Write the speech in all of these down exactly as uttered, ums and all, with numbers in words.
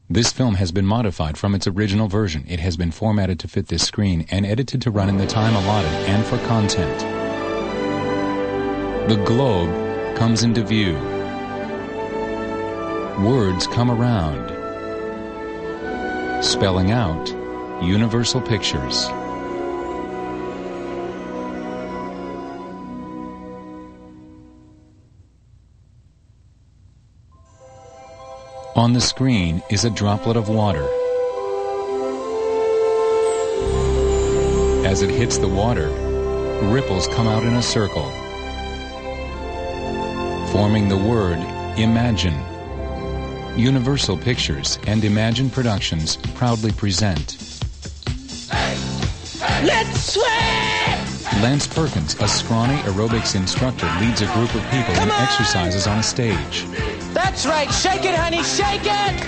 This film has been modified from its original version. It has been formatted to fit this screen and edited to run in the time allotted and for content. The globe comes into view. Words come around, spelling out Universal Pictures. On the screen is a droplet of water. As it hits the water, ripples come out in a circle, forming the word Imagine. Universal Pictures and Imagine Productions proudly present Let's Sweat! Lance Perkins, a scrawny aerobics instructor, leads a group of people in exercises on a stage. That's right, shake it, honey, shake it!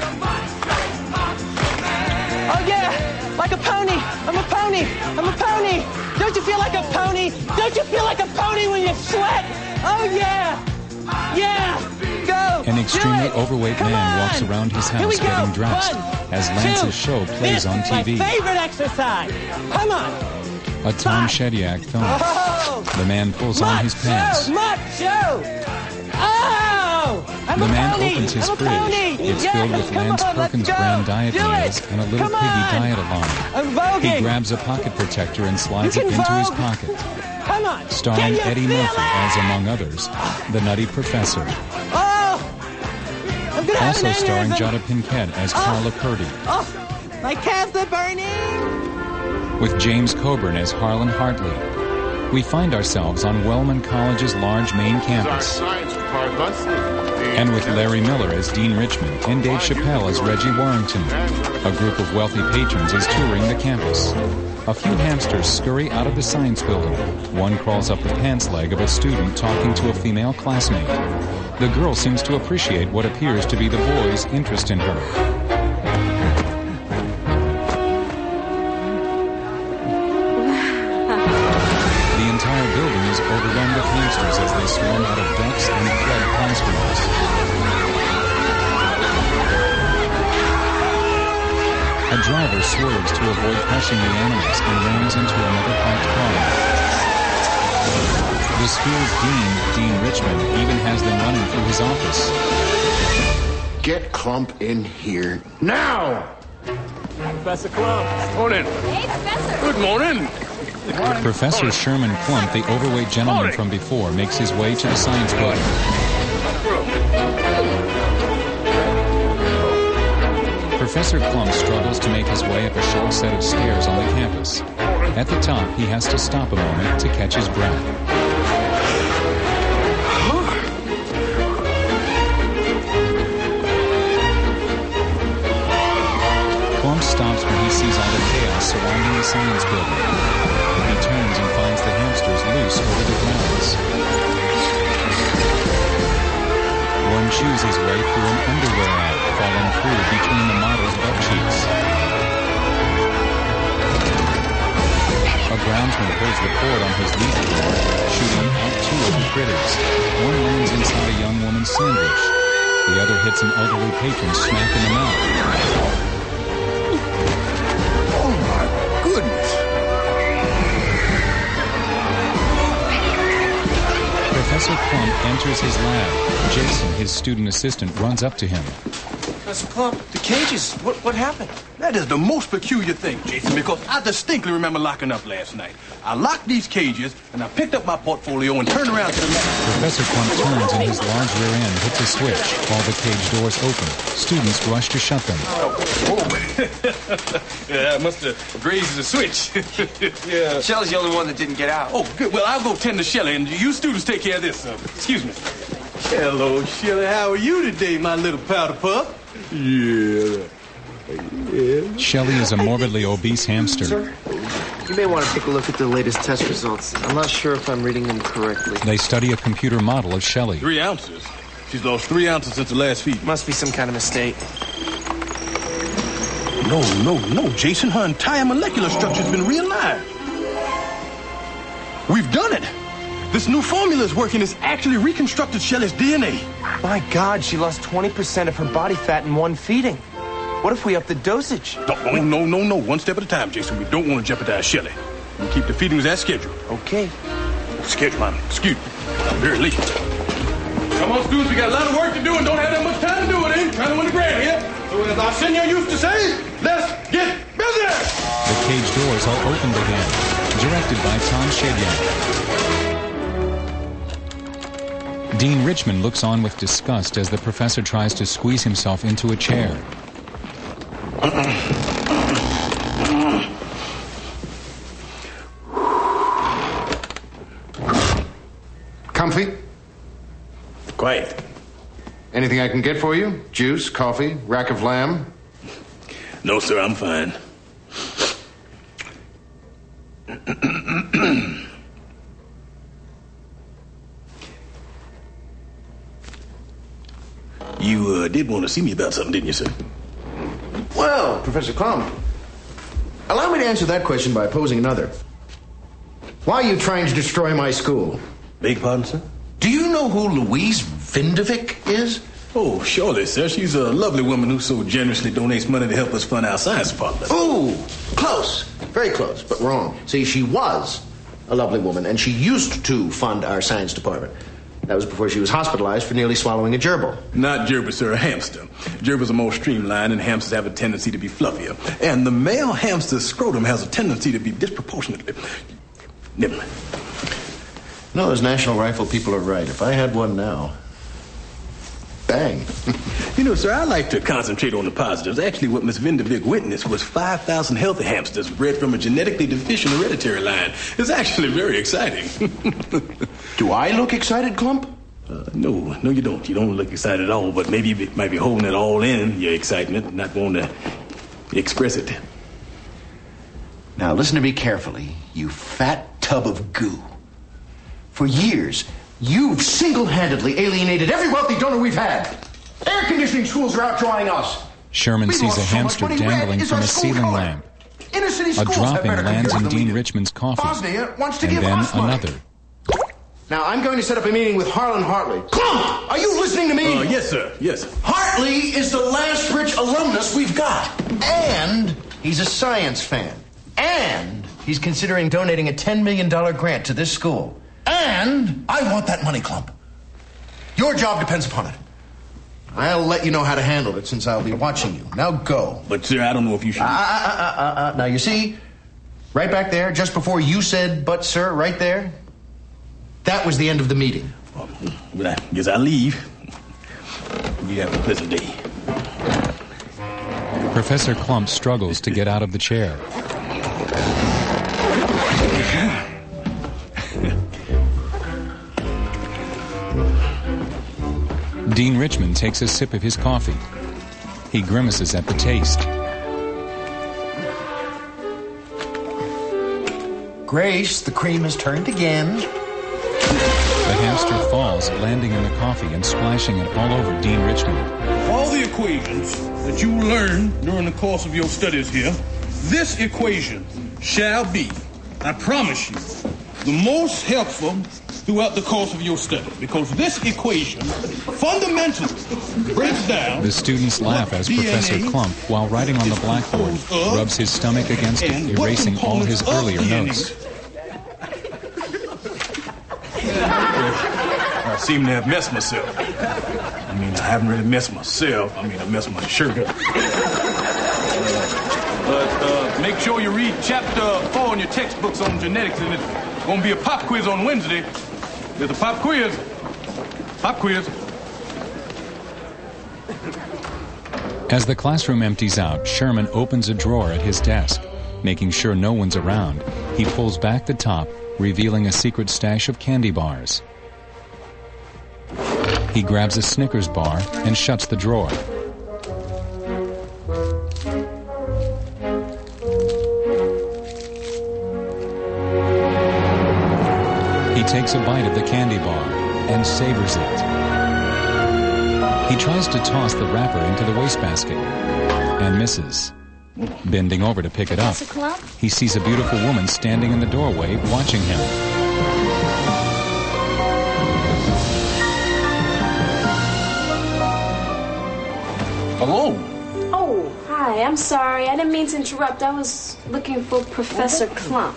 Oh yeah, like a pony, I'm a pony, I'm a pony! Don't you feel like a pony? Don't you feel like a pony when you sweat? Oh yeah, yeah, go! An extremely Do it. overweight Come man on. walks around his Here we house go. getting dressed One, as Lance's two. show plays This on is T V. my favorite exercise. Come on. A Tom Five. Shedyak film. Oh, The man pulls on his pants. macho. Oh, I'm The a man pony. opens his I'm a fridge. pony. It's Yes, filled with come Lance on, let's Perkins go. brand diet Do meals it. and a little Come piggy on. diet alarm. I'm voguing. He grabs a pocket protector and slides You it can into his vogue. pocket. Come on. Can Starring you Eddie feel Murphy it? as, among others, the Nutty Professor. Oh, I'm gonna have Also an starring aneurysm. Jada Pinkett as Carla Purdy, Oh, my calves are burning. with James Coburn as Harlan Hartley. We find ourselves on Wellman College's large main campus, and with Larry Miller as Dean Richmond and Dave Chappelle as Reggie Warrington. A group of wealthy patrons is touring the campus. A few hamsters scurry out of the science building. One crawls up the pants leg of a student talking to a female classmate. The girl seems to appreciate what appears to be the boy's interest in her. The entire building is overrun with hamsters as they swarm out of ducts and flood classrooms. A driver swerves to avoid crushing the animals and rams into another parked car. The school's dean, Dean Richmond, even has them running through his office. Get Clump in here now! Professor Clump. Morning. Hey, Professor. Good morning. Professor Sherman Clump, the overweight gentleman from before, makes his way to the science building. Professor Clump struggles to make his way up a short set of stairs on the campus. At the top, he has to stop a moment to catch his breath. Clump stops when he sees all the chaos surrounding the science building. He turns and finds the hamsters loose over the grounds. One chews his way through an underwear ad, falling through between the model's butt cheeks. A groundsman pulls the cord on his lead cord, shooting out two of the critters. One lands inside a young woman's sandwich. The other hits an elderly patron smack in the mouth. Oh my goodness! Professor Clump enters his lab. Jason, his student assistant, runs up to him. Professor Clump, the cages, what, what happened? That is the most peculiar thing, Jason, because I distinctly remember locking up last night. I locked these cages, and I picked up my portfolio and turned around to the left. Professor Clump turns and his large rear end hits a switch. All the cage doors open. Students rush to shut them. Yeah, I must have grazed the switch. Yeah. Shelley's the only one that didn't get out. Oh, good. Well, I'll go tend to Shelley, and you students take care of this. Uh, excuse me. Hello, Shelley. How are you today, my little powder puff? Yeah. Yeah. Shelley is a morbidly obese hamster. Sir, you may want to take a look at the latest test results. I'm not sure if I'm reading them correctly. They study a computer model of Shelley. Three ounces? She's lost three ounces since the last feed. Must be some kind of mistake. No, no, no, Jason. Her entire molecular structure's been realigned. We've done it. This new formula is working. It's actually reconstructed Shelley's D N A. My God, she lost twenty percent of her body fat in one feeding. What if we up the dosage? No, no, no, no, no. One step at a time, Jason. We don't want to jeopardize Shelley. We keep the feedings as scheduled. Okay. Schedule, man. Excuse me. I'm very late. Come on, students. We got a lot of work to do and don't have that much time to do it, eh? Trying to win the grant here. So as our senior used to say, let's get busy! The cage doors are opened again. Directed by Tom Shedyan. Dean Richmond looks on with disgust as the professor tries to squeeze himself into a chair. Comfy? Quiet. Anything I can get for you? Juice, coffee, rack of lamb? No, sir, I'm fine. You uh, did want to see me about something, didn't you, sir? Well, Professor Klump, allow me to answer that question by posing another. Why are you trying to destroy my school? Beg your pardon, sir? Do you know who Louise Vindovic is? Oh, surely, sir. She's a lovely woman who so generously donates money to help us fund our science department. Ooh, close. Very close, but wrong. See, she was a lovely woman, and she used to fund our science department. That was before she was hospitalized for nearly swallowing a gerbil. Not gerbil, sir, a hamster. Gerbils are more streamlined, and hamsters have a tendency to be fluffier. And the male hamster's scrotum has a tendency to be disproportionately... Never mind. No, those National Rifle people are right. If I had one now... Bang. You know, sir, I like to concentrate on the positives. Actually, what Miss Vindovic witnessed was five thousand healthy hamsters bred from a genetically deficient hereditary line. It's actually very exciting. Do I look excited, Klump? Uh, no, no, you don't. You don't look excited at all, but maybe you might be holding it all in, your excitement, not wanting to express it. Now, listen to me carefully, you fat tub of goo. For years, you've single-handedly alienated every wealthy donor we've had. Air conditioning schools are outdrawing us. Sherman We sees a lost so hamster much money. dangling Red is from our a school ceiling color. lamp. Inner city A schools have dropping better lands in computers than we Dean do. Richmond's coffee. Bosnia wants to And give then us money. another. Now, I'm going to set up a meeting with Harlan Hartley. Klump! Are you listening to me? Uh, yes, sir, yes. Hartley is the last rich alumnus we've got. And he's a science fan. And he's considering donating a ten million dollars grant to this school. And I want that money, Klump. Your job depends upon it. I'll let you know how to handle it since I'll be watching you. Now go. But, sir, I don't know if you should... Uh, uh, uh, uh, uh. Now, you see, right back there, just before you said, but, sir, right there, that was the end of the meeting. Well, but I guess I'll leave. You have a pleasant day. Professor Klump struggles to get out of the chair. Dean Richmond takes a sip of his coffee. He grimaces at the taste. Grace, the cream has turned again. The hamster falls, landing in the coffee and splashing it all over Dean Richmond. All the equations that you learn during the course of your studies here, this equation shall be, I promise you, the most helpful throughout the course of your study, because this equation fundamentally breaks down... The students laugh as Professor Klump, while writing on the blackboard, rubs his stomach against it, erasing all his earlier notes. I seem to have messed myself. I mean, I haven't really messed myself. I mean, I messed my shirt up. But uh, make sure you read chapter four in your textbooks on genetics, and it's going to be a pop quiz on Wednesday. There's a pop quiz. Pop quiz. As the classroom empties out, Sherman opens a drawer at his desk. Making sure no one's around, he pulls back the top, revealing a secret stash of candy bars. He grabs a Snickers bar and shuts the drawer. He takes a bite of the candy bar and savors it. He tries to toss the wrapper into the wastebasket and misses. Bending over to pick it up, he sees a beautiful woman standing in the doorway watching him. Hello. Oh, hi. Hi, I'm sorry. I didn't mean to interrupt. I was looking for Professor Klump.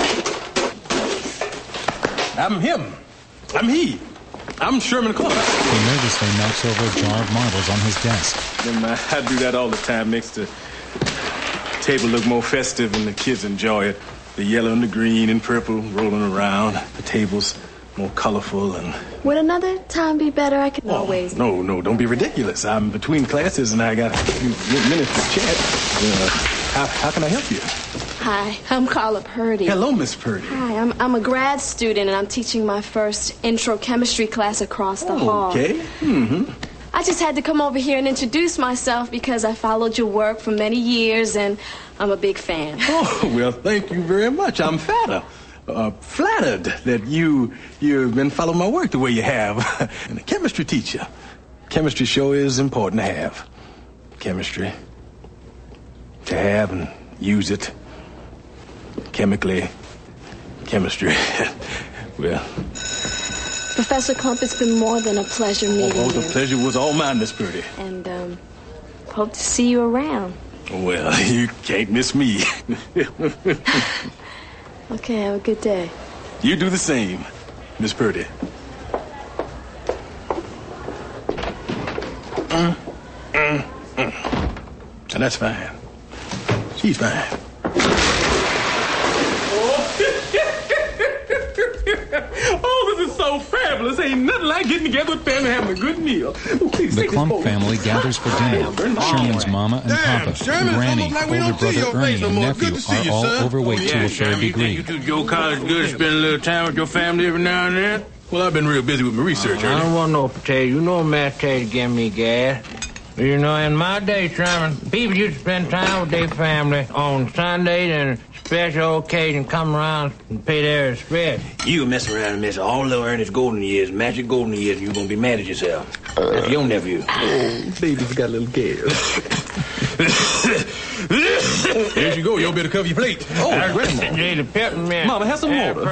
I'm him. I'm he. I'm Sherman Klump. He nervously knocks over a jar of marbles on his desk. I do that all the time. Makes the table look more festive and the kids enjoy it. The yellow and the green and purple rolling around. The table's more colorful and... Would another time be better? I could oh, always... No, no, don't be ridiculous. I'm between classes and I got a few minutes to chat. Uh, how, how can I help you? Hi, I'm Carla Purdy. Hello, Miss Purdy. Hi, I'm, I'm a grad student and I'm teaching my first intro chemistry class across the oh, hall. Okay. Mm-hmm. I just had to come over here and introduce myself because I followed your work for many years and I'm a big fan. Oh, well, thank you very much. I'm flattered. Uh, flattered that you, you've been following my work the way you have. And a chemistry teacher. Chemistry sure is important to have. Chemistry. To have and use it. Chemically. Chemistry. Well... Professor Klump, it's been more than a pleasure meeting oh, oh, the you. pleasure was all mine, Miss Purdy. And, um, hope to see you around. Well, you can't miss me. Okay, have a good day. You do the same, Miss Purdy. Mm, mm, mm. And that's fine. She's fine. Oh, this is so fabulous. Ain't nothing like getting together with family and having a good meal. Oh, please, the Klump family gathers for dinner. Sherman's mama and Damn, papa, Sherman, Granny, like we older don't see brother your Ernie, face no and more. nephew Good to see are you, all son. overweight Oh, to yeah, a fair Sherman, you degree. think you two go college good, spend a little time with your family every now and then? Well, I've been real busy with my research, uh, Ernie. I don't want no potato. You know mashed potato give me gas. You know, in my day, Sherman, people used to spend time with their family on Sundays and special occasion come around and pay their respect. You mess around and mess all little Ernest's golden years, magic golden years, and you're gonna be mad at yourself. That's your nephew. Oh, baby's got a little gas. There you go. You better cover your plate. Oh, Grandma. The peppermint. Mama, have some water.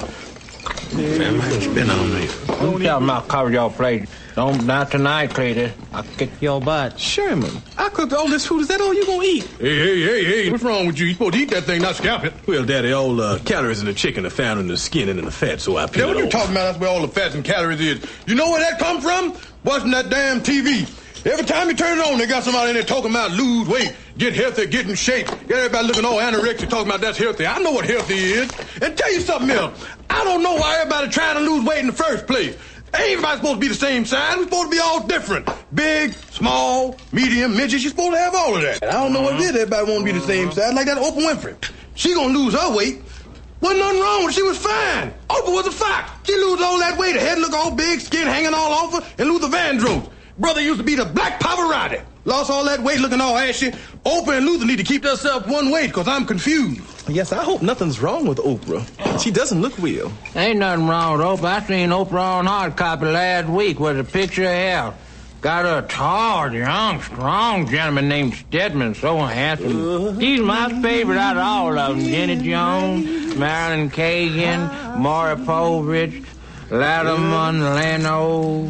Man, I ain't been on me. Don't tell me I'll cover your plate. Don't, not tonight, Cletus. I'll kick your butt. Sherman, I cooked all this food. Is that all you gonna eat? Hey, hey, hey, hey. What's wrong with you? You're supposed to eat that thing, not scalp it. Well, Daddy, all the uh, calories in the chicken are found in the skin and in the fat, so I peel Yeah, what it you off. talking about? That's where all the fats and calories is. You know where that come from? Watching that damn T V. Every time you turn it on, they got somebody in there talking about lose weight, get healthy, get in shape. Get everybody looking all anorexic, talking about that's healthy. I know what healthy is. And tell you something else. I don't know why everybody trying to lose weight in the first place. Ain't everybody supposed to be the same size. We're supposed to be all different. Big, small, medium, midget. You're supposed to have all of that. I don't know what it is. Everybody want to be the same size. Like that Oprah Winfrey. She gonna lose her weight. Wasn't nothing wrong with her. She was fine. Oprah was a fox. She lose all that weight. Her head look all big, skin hanging all off her, and Luther Vandross. Brother used to be the Black Pavarotti. Lost all that weight looking all ashy. Oprah and Luther need to keep themselves one weight, because I'm confused. Yes, I hope nothing's wrong with Oprah. She doesn't look well. Ain't nothing wrong with Oprah. I seen Oprah on hard copy last week with a picture of her. Got a tall, young, strong gentleman named Stedman, so handsome. He's my favorite out of all of them. Jenny Jones, Marilyn Kagan, Maury Povich, Lattimore, Leno,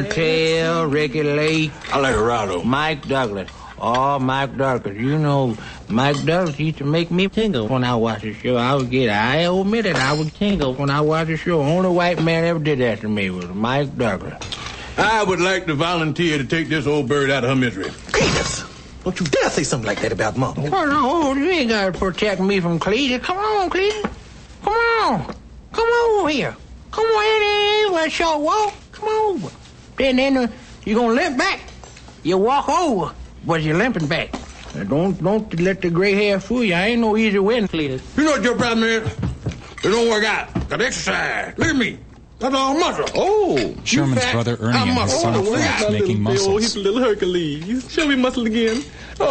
Montel, Ricky Lake. I like Gerardo. Mike Douglas. Oh, Mike Douglas. You know, Mike Douglas used to make me tingle when I watched the show. I would get, I admit it, I would tingle when I watched the show. Only white man ever did that to me was Mike Douglas. I would like to volunteer to take this old bird out of her misery. Cletus, don't you dare say something like that about Mama. Come on, you ain't got to protect me from Cletus. Come on, Cletus. Come on. Come over here. Come on in here. Short walk. Come over. Then, then uh, you gonna limp back. You walk over, but you're limping back. Now, don't don't let the gray hair fool you. I ain't no easy win, Cletus. You know what your problem is? It don't work out. Got to exercise. Look at me. That's all muscle. Oh, Sherman's brother Ernie and his son Flash making muscles. He's a little Hercules. Show me muscle again.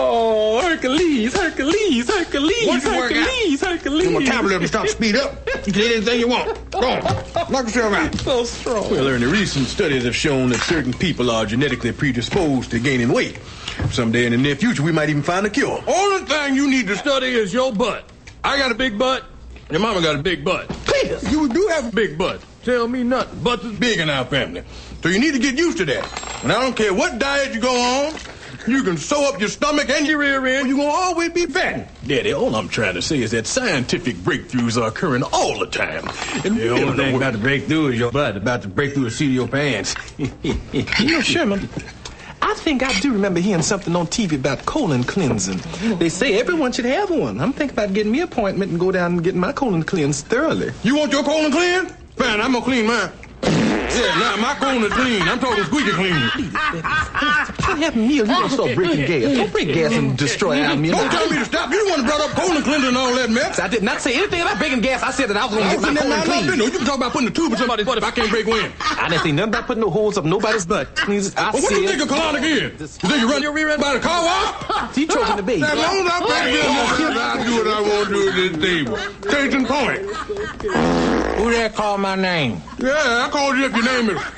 Oh, Hercules, Hercules, Hercules, Once you work out, Hercules, Hercules. your metabolism start to speed up. You can eat anything you want. Go on. Knock yourself out. So strong. Well, Ernie, recent studies have shown that certain people are genetically predisposed to gaining weight. Someday in the near future, we might even find a cure. Only thing you need to study is your butt. I got a big butt. Your mama got a big butt. Cletus, You do have a big butt. Tell me nothing. Butts is big in our family. So you need to get used to that. And I don't care what diet you go on, You can sew up your stomach and your rear end. You're going to always be fat. Daddy, all I'm trying to say is that scientific breakthroughs are occurring all the time. And The only thing about the breakthrough is your butt. About to break through the seat of your pants. You know, Sherman, I think I do remember hearing something on T V about colon cleansing. They say everyone should have one. I'm thinking about getting me an appointment and go down and getting my colon cleansed thoroughly. You want your colon clean? Fine, I'm going to clean mine. Yeah, now my colon is clean. I'm talking squeaky clean. Can't have a meal. You gonna start breaking gas. Don't break gas and destroy our meal. Don't tell me to stop. You the one that brought up colon cleansing and all that mess. I did not say anything about breaking gas. I said that I was going to get my colon clean. No, you can talk about putting a tube in somebody's butt if I can't break wind. I didn't say nothing about putting no holes up nobody's butt. Please, I well, what said... do you think a colonic is? You think you run your rear end by the car wash? You choking the baby. As long as I pay this, I'll do what I want to do at this table. Case in point. Who there called my name? Yeah, I called you if your name is...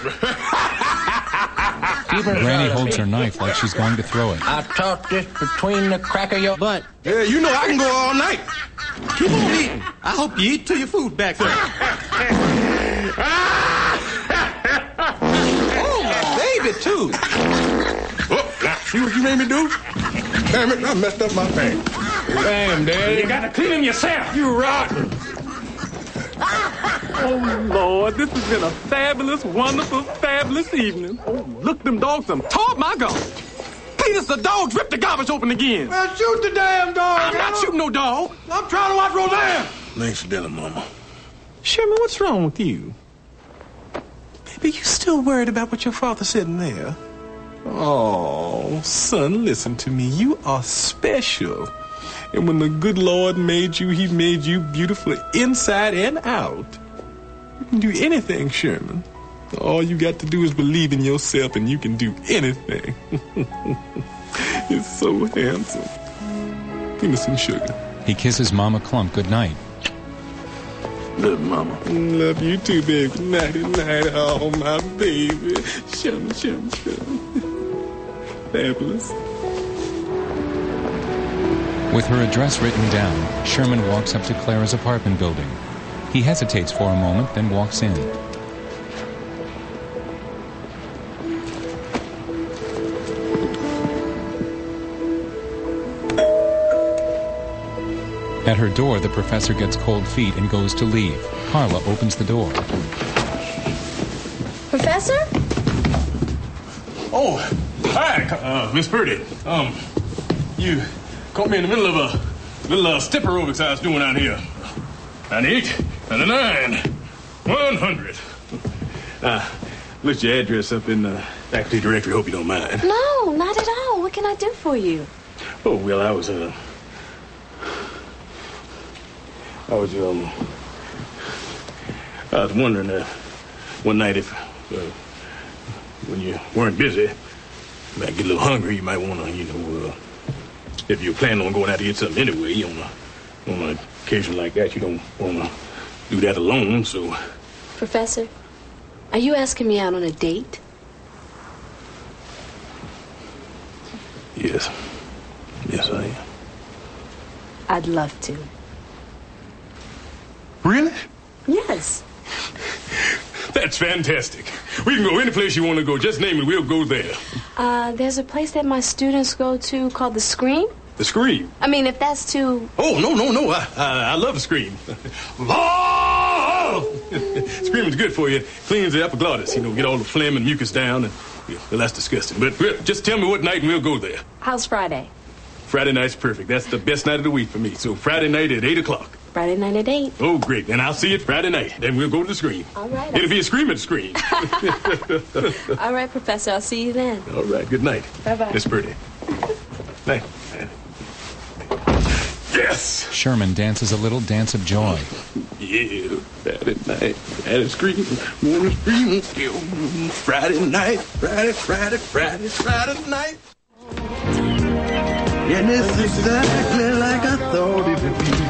Granny holds her knife like she's going to throw it. I taught this between the crack of your butt. Yeah, you know I can go all night. Keep on eating. I hope you eat till your food back there. Oh, my baby, too. Oh, now, see what you made me do? Damn it, I messed up my thing. Damn, Daddy. You got to clean them yourself. You rotten. Oh, Lord, this has been a fabulous, wonderful, fabulous evening. Oh, look, them dogs done tore up my garbage. Cletus, the dogs ripped the garbage open again. Well, shoot the damn dog. I'm not shooting no dog. I'm trying to watch Roseanne. Thanks for dinner, Mama. Sherman, what's wrong with you? Baby, you still worried about what your father said in there? Oh, son, listen to me. You are special. And when the good Lord made you, he made you beautiful inside and out. You can do anything, Sherman. All you got to do is believe in yourself and you can do anything. You're so handsome. Give me some sugar. He kisses Mama Clump goodnight. Love Mama. Love you too, baby. Nighty night, oh my baby. Shum, shum, shum. Fabulous. With her address written down, Sherman walks up to Clara's apartment building. He hesitates for a moment, then walks in. At her door, the professor gets cold feet and goes to leave. Carla opens the door. Professor? Oh, hi, uh, Miss Purdy. Um, you caught me in the middle of a little uh, step aerobics I was doing out here. ninety-eight, ninety-nine, one hundred. Uh, looked your address up in the faculty directory. Hope you don't mind. No, not at all. What can I do for you? Oh, well, I was, uh... I was, um... I was wondering, uh, one night if, uh, when you weren't busy, you might get a little hungry, you might want to, you know, uh, if you're planning on going out to get something anyway, on a, on an occasion like that, you don't want to do that alone, so... Professor, are you asking me out on a date? Yes. Yes, I am. I'd love to. Really? Yes. That's fantastic. We can go any place you want to go. Just name it. We'll go there. Uh, there's a place that my students go to called The Scream. The Scream? I mean, if that's too... Oh, no, no, no. I, I, I love the Scream. Oh! Screaming's good for you. Cleans the epiglottis. You know, get all the phlegm and mucus down. And, yeah, well, that's disgusting. But well, just tell me what night and we'll go there. How's Friday? Friday night's perfect. That's the best night of the week for me. So Friday night at eight o'clock. Friday night at eight. Oh, great. Then I'll see you Friday night. Then we'll go to the Scream. All right. It'll be a Scream at the Scream. All right, Professor. I'll see you then. All right. Good night. Bye-bye. Miss Purdy. Night. Yes! Sherman dances a little dance of joy. Yeah, Friday night, Friday Scream, wanna scream, Friday night, Friday, Friday, Friday, Friday night. And it's exactly like I thought it would be.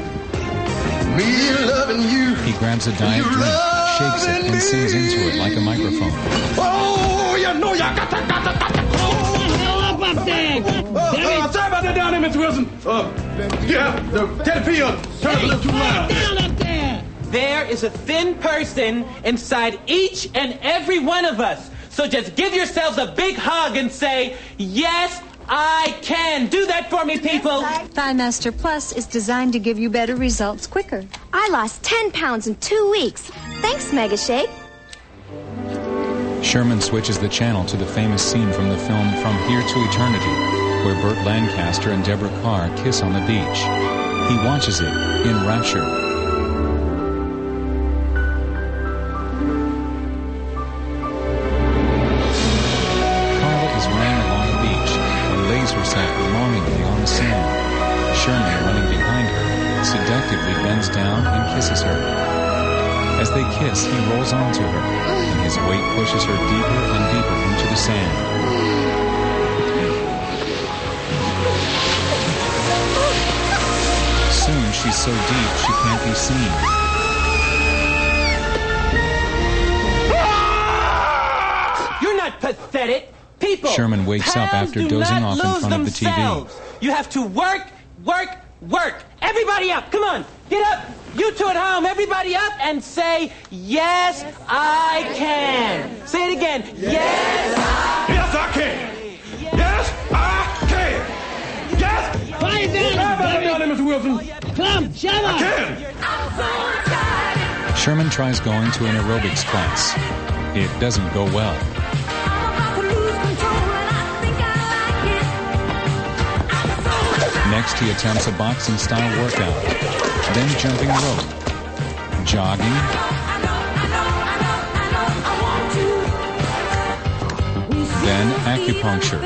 Me loving you. He grabs a diet drink, shakes it, and sings into it like a microphone. Oh, you know you got to, got to, got to. Oh, up there. Uh, uh, sorry about that down there, Mister Wilson. Uh, yeah, the Teddy P uh, turned a little too loud. Down up there. There is a thin person inside each and every one of us. So just give yourselves a big hug and say, yes, I can. Do that for me, people. ThighMaster Plus is designed to give you better results quicker. I lost ten pounds in two weeks. Thanks, Mega Shake. Sherman switches the channel to the famous scene from the film From Here to Eternity, where Burt Lancaster and Deborah Carr kiss on the beach. He watches it, enraptured. Carla is running along the beach and lays herself longingly on the sand. Sherman, running behind her, seductively bends down and kisses her. As they kiss, he rolls onto her, and his weight pushes her deeper and deeper into the sand. Soon she's so deep she can't be seen. You're not pathetic. People, Sherman wakes up pals after do dozing not off in lose front of the T V. themselves. You have to work, work, work. Everybody up. Come on. Get up. You two at home, everybody up and say, yes, I can. Say it again. Yes, I Yes, I can. Yes, I can. Yes. Quiet down, How about down there, Mister Wilson? Come, shut up. I can. Sherman tries going to an aerobics class. It doesn't go well. Next, he attempts a boxing-style workout, then jumping rope, jogging, then acupuncture.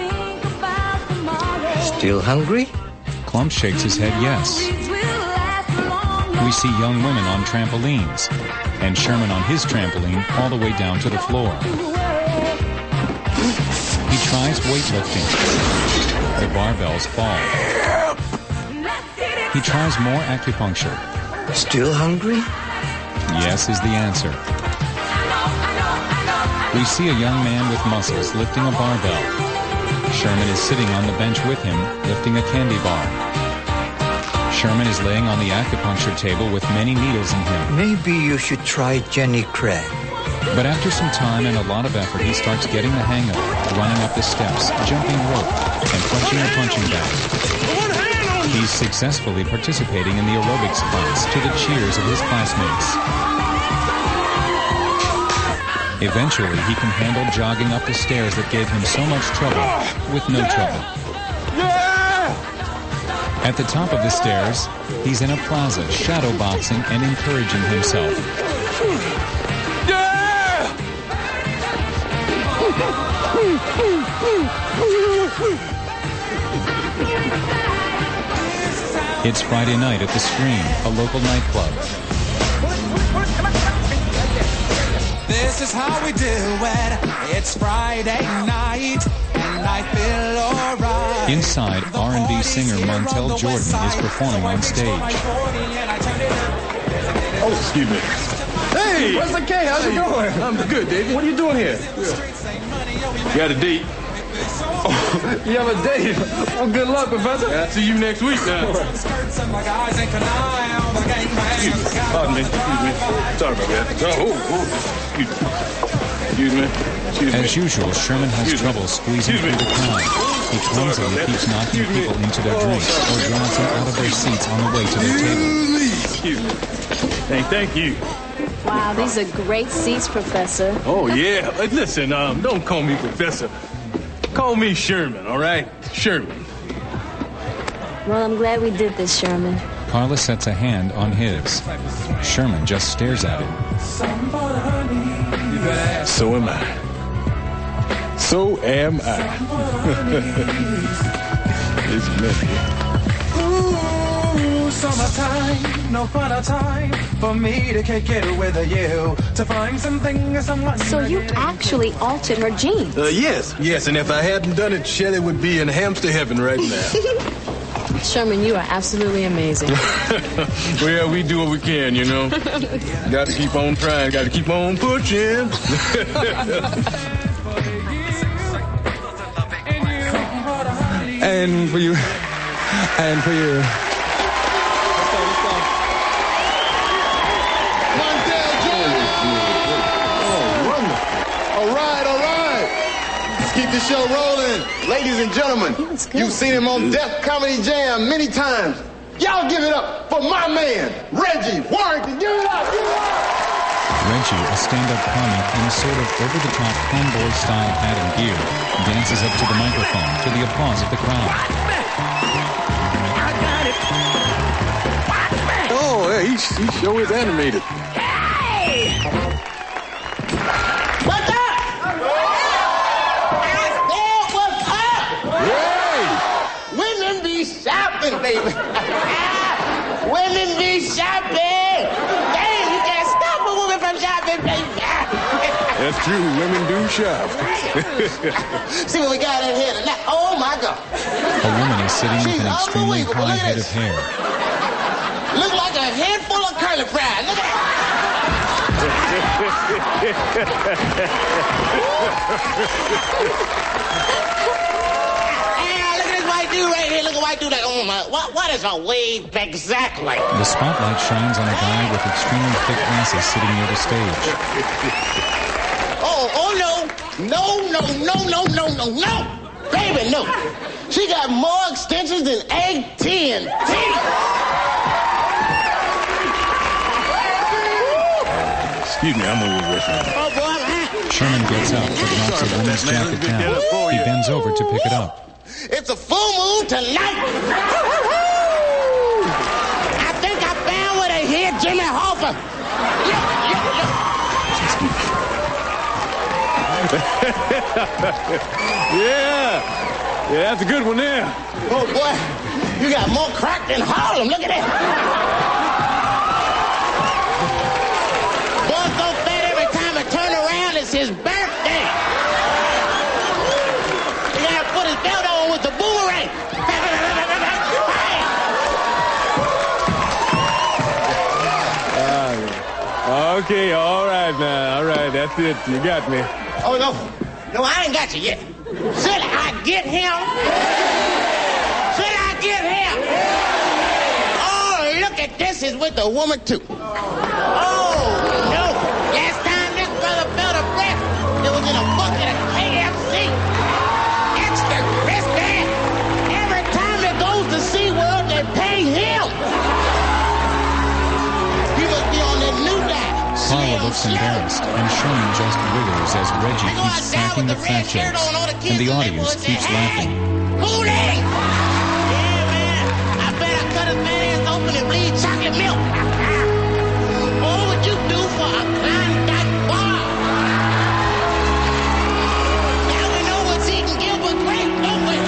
Still hungry? Clump shakes his head yes. We see young women on trampolines, and Sherman on his trampoline all the way down to the floor. He tries weightlifting. The barbells fall. He tries more acupuncture. Still hungry? Yes is the answer. We see a young man with muscles lifting a barbell. Sherman is sitting on the bench with him, lifting a candy bar. Sherman is laying on the acupuncture table with many needles in him. Maybe you should try Jenny Craig. But after some time and a lot of effort, he starts getting the hang of it, running up the steps, jumping rope, and punching a punching bag. He's successfully participating in the aerobics class to the cheers of his classmates. Eventually, he can handle jogging up the stairs that gave him so much trouble with no trouble. At the top of the stairs, he's in a plaza, shadow boxing and encouraging himself. It's Friday night at the Screen, a local nightclub. This is how we do it. It's Friday night, and I feel alright. Inside, R and B singer Montel Jordan is performing on stage. Oh, excuse me. Hey! What's the K? How's it going? I'm good, David. What are you doing here? You got a date? Oh, you have a date? Well, good luck, Professor. I'll see you next week now. Excuse me. Pardon me. Excuse me. Sorry about that. Oh, oh. Excuse me. Excuse me. As usual, Sherman has Excuse trouble me. squeezing through the crowd. He clumsily keeps knocking people into their drinks or draws them out of their seats on the way to their table. Excuse me. Thank, thank you. Wow, these are great seats, Professor. Oh, yeah. Hey, listen, um, don't call me Professor. Call me Sherman, all right? Sherman. Well, I'm glad we did this, Sherman. Carla sets a hand on his. Sherman just stares at him. So am I. So am I. It's messy. Ooh, summertime, no fun a time for me to kick it with you. To find something someone. So you actually altered her genes. Uh, yes, yes, and if I hadn't done it, Shelley would be in hamster heaven right now. Sherman, you are absolutely amazing. Well, we do what we can, you know. Got to keep on trying, got to keep on pushing. And for you, and for you. Montel Jordan! Oh, wonderful. All right, all right. keep the show rolling. Ladies and gentlemen, you've seen him on Def Comedy Jam many times. Y'all give it up for my man, Reggie Warrington. Give it up, give it up. Reggie, a stand-up comic in a sort of over-the-top homeboy-style hat and gear, dances up to the microphone to the applause of the crowd. Oh, yeah, he, he sure is animated. Hey! What's up? I said, what's up? Hey! Women be shopping, baby. Women be shopping. Hey, you can't stop a woman from shopping, baby. That's true. Women do shop. See what we got in here tonight. Oh, my God. A woman is sitting with She's an extremely unbelievable. high Look at head this. of hair. Look like a head full of curly fries. Look at Hey, look at this white dude right here. Look at white dude like, oh my, what, what is a wave exactly? The spotlight shines on a guy with extremely thick glasses sitting near the stage. Oh, oh no. No, no, no, no, no, no, no. Baby, no. She got more extensions than A T and T. Excuse me, I'm over with you. Oh, boy. Sherman gets up but knocks a woman's jacket down. He bends over to pick it up. It's a full moon tonight. I think I found where they hid Jimmy Hoffa. Yeah, yeah, yeah. Yeah, that's a good one there. Oh, boy. You got more crack than Harlem. Look at that. Boy's so fat every time I turn around, it's his birthday. He gotta put his belt on with the boomerang. Uh, okay, all right now. All right, that's it. You got me. Oh, no. No, I ain't got you yet. Should I get him? Should I get him? Oh, look at this is with the woman, too. Oh, no. Last time this brother felt a breath, it was in a bucket of K F C. Extra crispy. Every time it goes to SeaWorld, they pay him. He must be on that new diet. Carla looks embarrassed, and Sherman just wiggles as Reggie keeps cracking the fat jokes, and the audience keeps laughing. Booty! Yeah, man. I bet I cut his man ass open and bleed chocolate milk. What would you do for a Klondike bar? Now we know what's eating Gilbert Grape, don't we?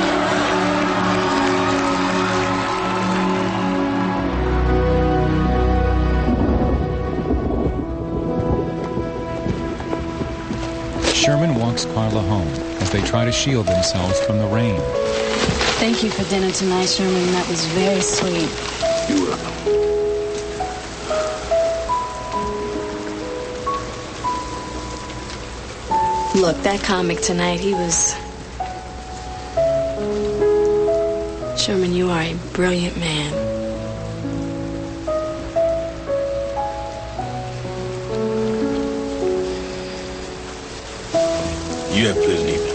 Sherman walks Carla home as they try to shield themselves from the rain. Thank you for dinner tonight, Sherman. That was very sweet. You're welcome. Look, that comic tonight, he was... Sherman, you are a brilliant man. You have a pleasant evening.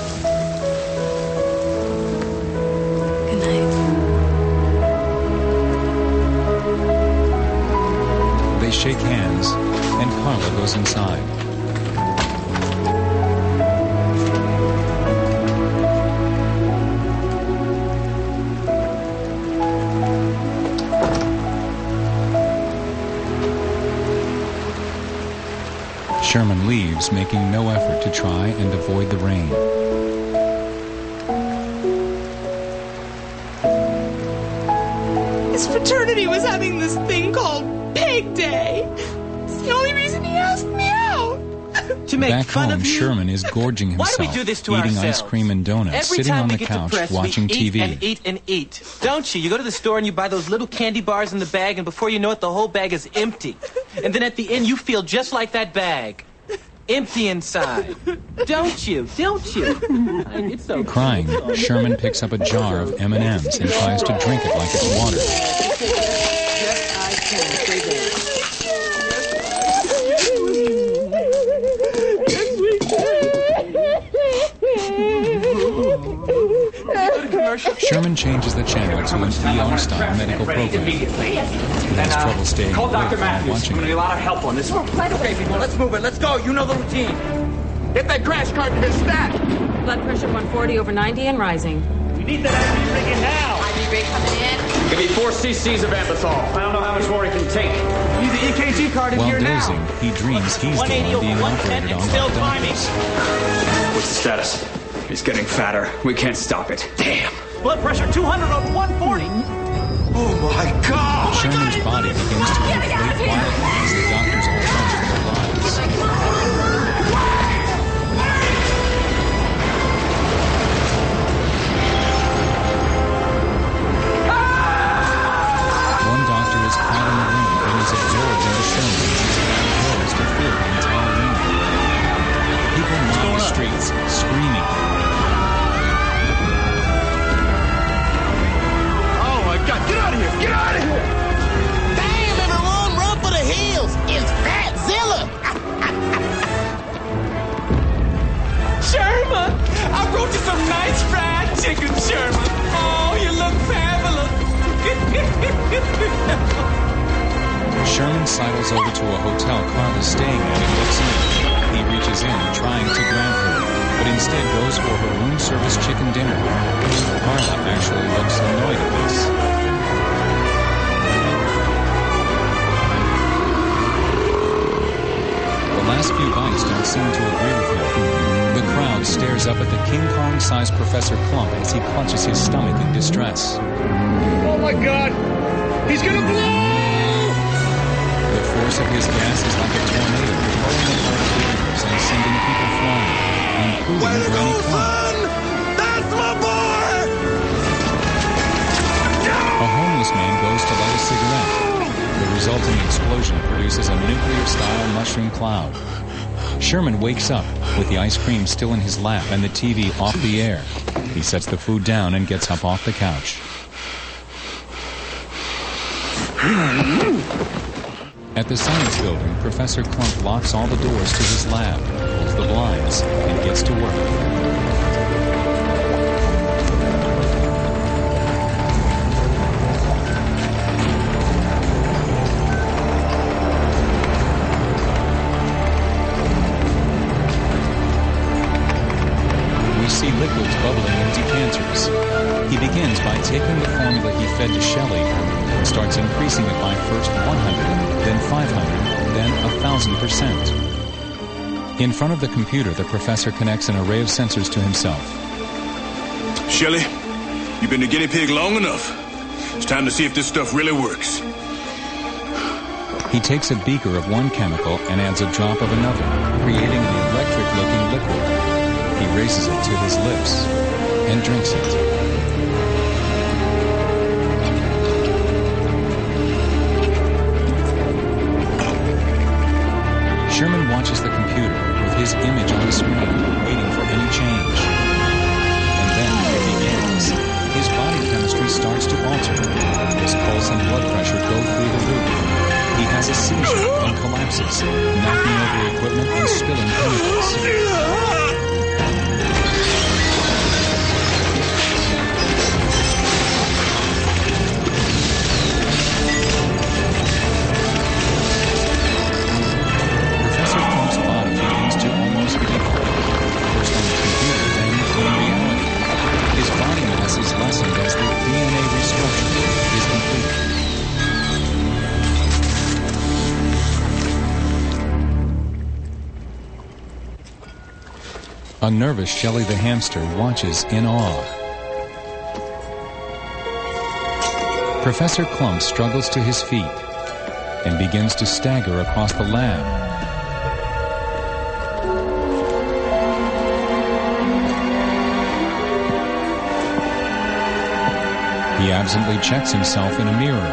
Good night. They shake hands, and Carla goes inside. Sherman leaves, making no effort to try and avoid the rain. His fraternity was having this thing called Pig Day. It's the only reason he asked me out. To make Back fun home, of you? Sherman is gorging Why himself, do we do this to eating ourselves? ice cream and donuts, Every sitting time on we the get couch depressed, watching we T V. eat and eat and eat. Don't you? You go to the store and you buy those little candy bars in the bag, and before you know it, the whole bag is empty. And then at the end, you feel just like that bag. Empty inside. Don't you? Don't you? It's so Crying, Sherman picks up a jar of M and M's and tries to drink it like it's water. Yes, I can. Say that. Yes, we can. Sherman changes the channel to an E R-style medical program. He has trouble staying Call awake Doctor while Matthews. watching We're going to need it. a lot of help on this one. Right away, people. Let's move it. Let's go. You know the routine. Hit that crash cart and hit stat. Blood pressure one forty over ninety and rising. We need that I V rig in now. I V rig coming in. Give me four cc's of Ambithol. I don't know how much more he can take. Need the E K G card in While here now. dozing, he dreams he's the one being operated on by doctors. What's the status? He's getting fatter. We can't stop it. Damn. Blood pressure two hundred over one forty. Oh my God! Sherman's body begins to inflate violently as the doctors all run for their lives. One doctor is caught in the room and is absorbed into Sherman as his hand grows to fill the entire room. People mob the streets, screaming. Oh my God, get out of here! Get out of here! Damn, everyone, run for the hills! It's Fatzilla! Sherman, I brought you some nice fried chicken, Sherman. Oh, you look fabulous. Sherman sidles over to a hotel Carla's staying at and looks in. He reaches in, trying to grab her, but instead goes for her room service chicken dinner. Carla actually looks annoyed at this. The last few bites don't seem to agree with him. The crowd stares up at the King Kong-sized Professor Klump as he clutches his stomach in distress. Oh my God! He's gonna blow! The force of his gas is like a tornado, blowing apart barriers and sending people flying, including Granny Klump. That's my boy! A homeless man goes to light a cigarette. The resulting explosion produces a nuclear-style mushroom cloud. Sherman wakes up with the ice cream still in his lap and the T V off the air. He sets the food down and gets up off the couch. At the science building, Professor Klump locks all the doors to his lab, pulls the blinds, and gets to work. Liquids bubbling in decanters. He begins by taking the formula he fed to Shelley and starts increasing it by first one hundred, then five hundred, then one thousand percent. In front of the computer, the professor connects an array of sensors to himself. Shelley, you've been a guinea pig long enough. It's time to see if this stuff really works. He takes a beaker of one chemical and adds a drop of another, creating an electric-looking liquid. He raises it to his lips and drinks it. Sherman watches the computer with his image on the screen, waiting for any change. And then it begins. His body chemistry starts to alter. His pulse and blood pressure go through the roof. He has a seizure and collapses, knocking over equipment and spilling chemicals. A nervous Shelley the hamster watches in awe. Professor Klump struggles to his feet and begins to stagger across the lab. He absently checks himself in a mirror.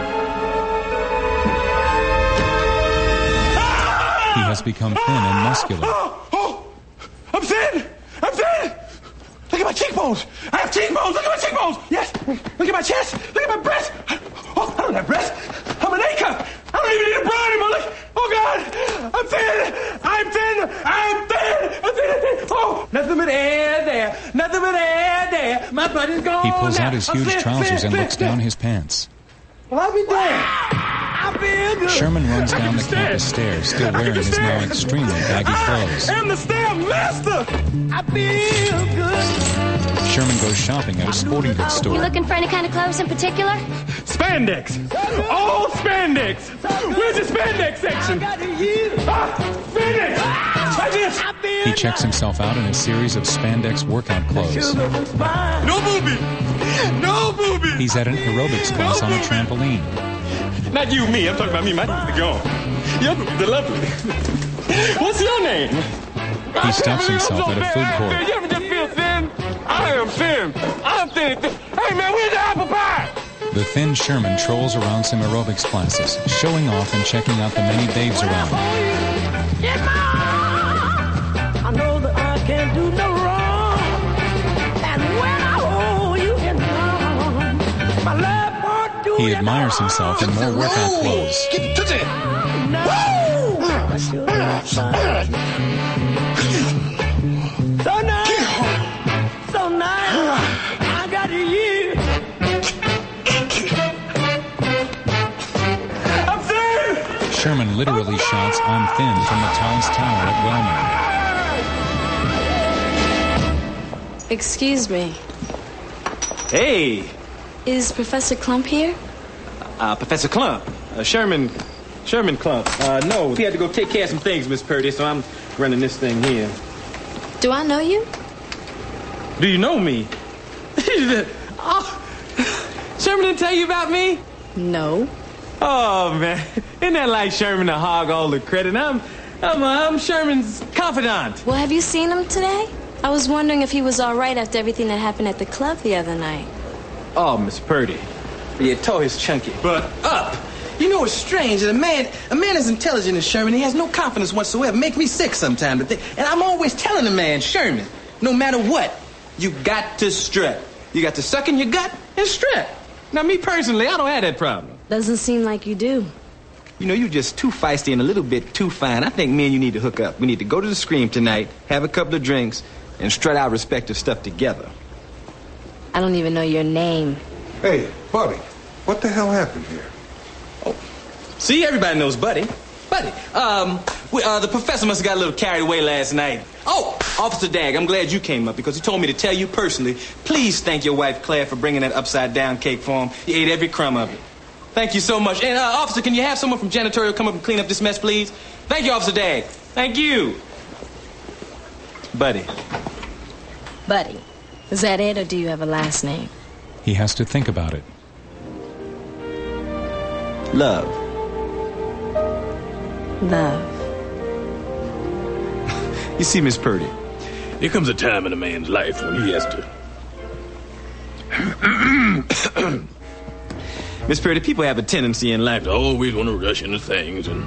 He has become thin and muscular. I'm thin! I'm thin! Look at my cheekbones! I have cheekbones! Look at my cheekbones! Yes! Look at my chest! Look at my breast! Oh, I don't have breasts! I'm an A cup! I don't don't even need a bra anymore. Look. Oh, God. I'm thin. I'm thin. I'm thin. I'm thin. I'm thin. Oh, nothing but air there. Nothing but air there. My body's gone. He pulls now. out his I'm huge thin, trousers thin, and thin, looks thin. down his pants. Well, I'll be damned. I feel good. Sherman runs I down the can campus stand. stairs, still I wearing can his now stand. extremely baggy clothes. I am the stair master. I feel good. Sherman goes shopping at a sporting goods You store. looking for any kind of clothes in particular? Spandex. All spandex. Where's the spandex section? Ah, spandex. Like this. He checks himself out in a series of spandex workout clothes. No booby. No booby. He's at an aerobics class on a trampoline. Not you, me. I'm talking about me. My boobies are gone. Your boobies are lovely. What's your name? He stops himself at a food court. You ever just feel thin? I am thin. I'm thin. thin. Hey, man, where's the apple pie? The thin Sherman trolls around some aerobics classes, showing off and checking out the many babes around. I know that I can't do no wrong. And when I hold you in my arms, my love won't do He it admires himself in more workout clothes. Get to it. So nice. So nice. I got you. I'm thin. Sherman literally shouts, "I'm thin," from the tallest tower at Wellman. Excuse me. Hey, Is Professor Clump here? uh, Professor Clump. Uh, Sherman, Sherman Clump. Uh, no, he had to go take care of some things, Miss Purdy, so I'm running this thing here. Do I know you? Do you know me? Oh, Sherman didn't tell you about me? No. Oh, man. Isn't that like Sherman to hog all the credit? I'm, I'm, uh, I'm Sherman's confidant. Well, have you seen him today? I was wondering if he was all right after everything that happened at the club the other night. Oh, Miss Purdy. You tore his chunky butt up. You know, it's strange that a man, a man as intelligent as Sherman, he has no confidence whatsoever. Make me sick sometimes. And I'm always telling the man, Sherman, no matter what, You got to strut. You got to suck in your gut and strut. Now, me personally, I don't have that problem. Doesn't seem like you do. You know, you're just too feisty and a little bit too fine. I think me and you need to hook up. We need to go to the Scream tonight, have a couple of drinks, and strut our respective stuff together. I don't even know your name. Hey, Buddy, what the hell happened here? See, everybody knows Buddy. Buddy, um, we, uh, the professor must have got a little carried away last night. Oh, Officer Dag, I'm glad you came up because he told me to tell you personally, please thank your wife, Claire, for bringing that upside-down cake for him. He ate every crumb of it. Thank you so much. And, uh, Officer, can you have someone from janitorial come up and clean up this mess, please? Thank you, Officer Dag. Thank you. Buddy. Buddy. Is that it, or do you have a last name? He has to think about it. Love. Love. You see, Miss Purdy, there comes a time in a man's life when he has to. Miss Purdy, people have a tendency in life to always want to rush into things, and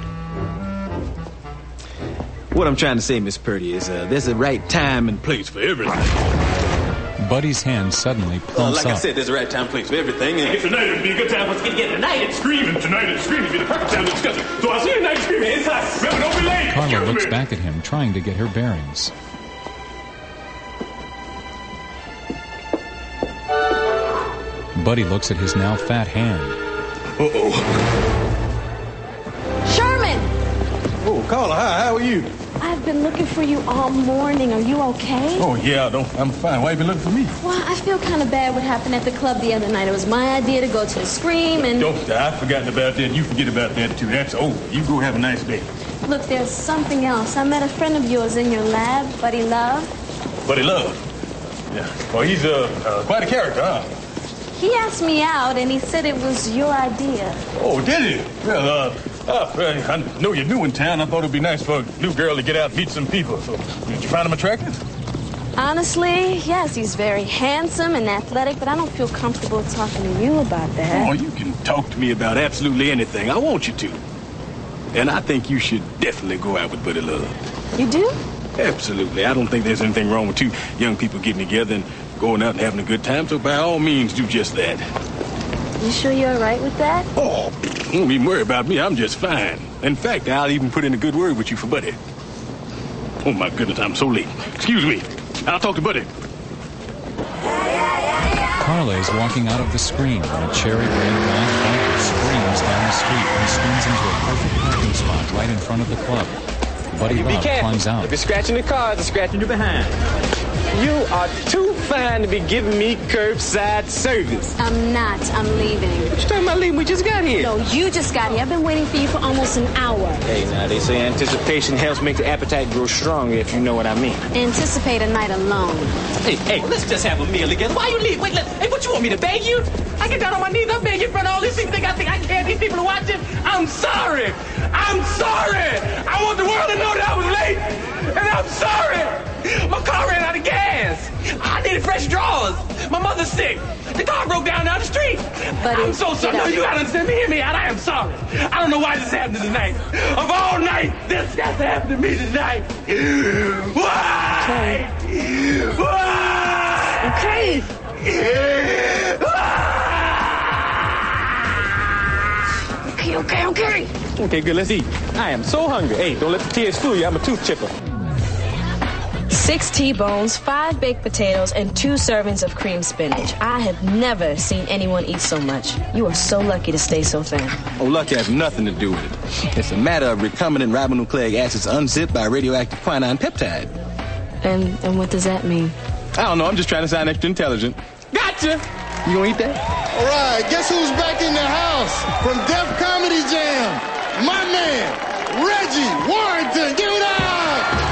what I'm trying to say, Miss Purdy, is uh, there's a right time and place for everything. Buddy's hand suddenly Uh, plumps like I up. said, there's a right time and place for everything. And Tonight would be a good time for us to get together. Tonight it's screaming. Tonight it's screaming. It'd be the perfect time to discuss it. So I'll see you tonight screaming inside. Remember, don't be late. Carla Excuse looks me. back at him, trying to get her bearings. Buddy looks at his now fat hand. Uh-oh. Sherman! Oh, Carla, hi, how are you? I've been looking for you all morning. Are you okay? Oh, yeah, I don't, I'm fine. Why you been looking for me? Well, I feel kind of bad what happened at the club the other night. It was my idea to go to the Scream and... Don't, I've forgotten about that. You forget about that, too. That's over. You go have a nice day. Look, there's something else. I met a friend of yours in your lab, Buddy Love. Buddy Love. Yeah. Well, he's uh, uh, quite a character, huh? He asked me out, and he said it was your idea. Oh, did he? Well, uh, uh, I know you're new in town. I thought it'd be nice for a new girl to get out and meet some people. So, did you find him attractive? Honestly, yes, he's very handsome and athletic, but I don't feel comfortable talking to you about that. Oh, you can talk to me about absolutely anything. I want you to. And I think you should definitely go out with Buddy Love. You do? Absolutely. I don't think there's anything wrong with two young people getting together and going out and having a good time. So by all means, do just that. You sure you're all right with that? Oh, don't even worry about me. I'm just fine. In fact, I'll even put in a good word with you for Buddy. Oh, my goodness, I'm so late. Excuse me. I'll talk to Buddy. Carla is walking out of the screen when a cherry red blonde biker screams down the street and spins into a perfect parking spot right in front of the club. Buddy Love climbs out. If you're scratching the cars, they're scratching you behind. You are too fine to be giving me curbside service. I'm not. I'm leaving. What you talking about leaving? We just got here. No, you just got here. I've been waiting for you for almost an hour. Hey, now, they say anticipation helps make the appetite grow stronger, if you know what I mean. Anticipate a night alone. Hey, hey, well, let's just have a meal together. Why you leave? Wait, let, hey, what you want me to beg you? I get down on my knees. I beg you in front of all these people. Think I think I care. These people are watching. I'm sorry. I'm sorry. I want the world to know that I was late. And I'm sorry. My car ran out of gas. I needed fresh drawers. My mother's sick. The car broke down down the street. Buddy, I'm so sorry. No, you gotta understand me. Hear me out. I am sorry. I don't know why this happened tonight. Of all night, this has to happen to me tonight. Why? Why? Okay. Okay, okay, okay. Okay, good. Let's eat. I am so hungry. Hey, don't let the tears fool you. I'm a tooth chipper. Six T-bones, five baked potatoes, and two servings of cream spinach. I have never seen anyone eat so much. You are so lucky to stay so thin. Oh, lucky has nothing to do with it. It's a matter of recombinant ribonucleic acids unzipped by radioactive quinine peptide. And and what does that mean? I don't know. I'm just trying to sound extra intelligent. Gotcha! You gonna eat that? All right, guess who's back in the house from Def Comedy Jam? My man, Reggie Warrington. Give it up!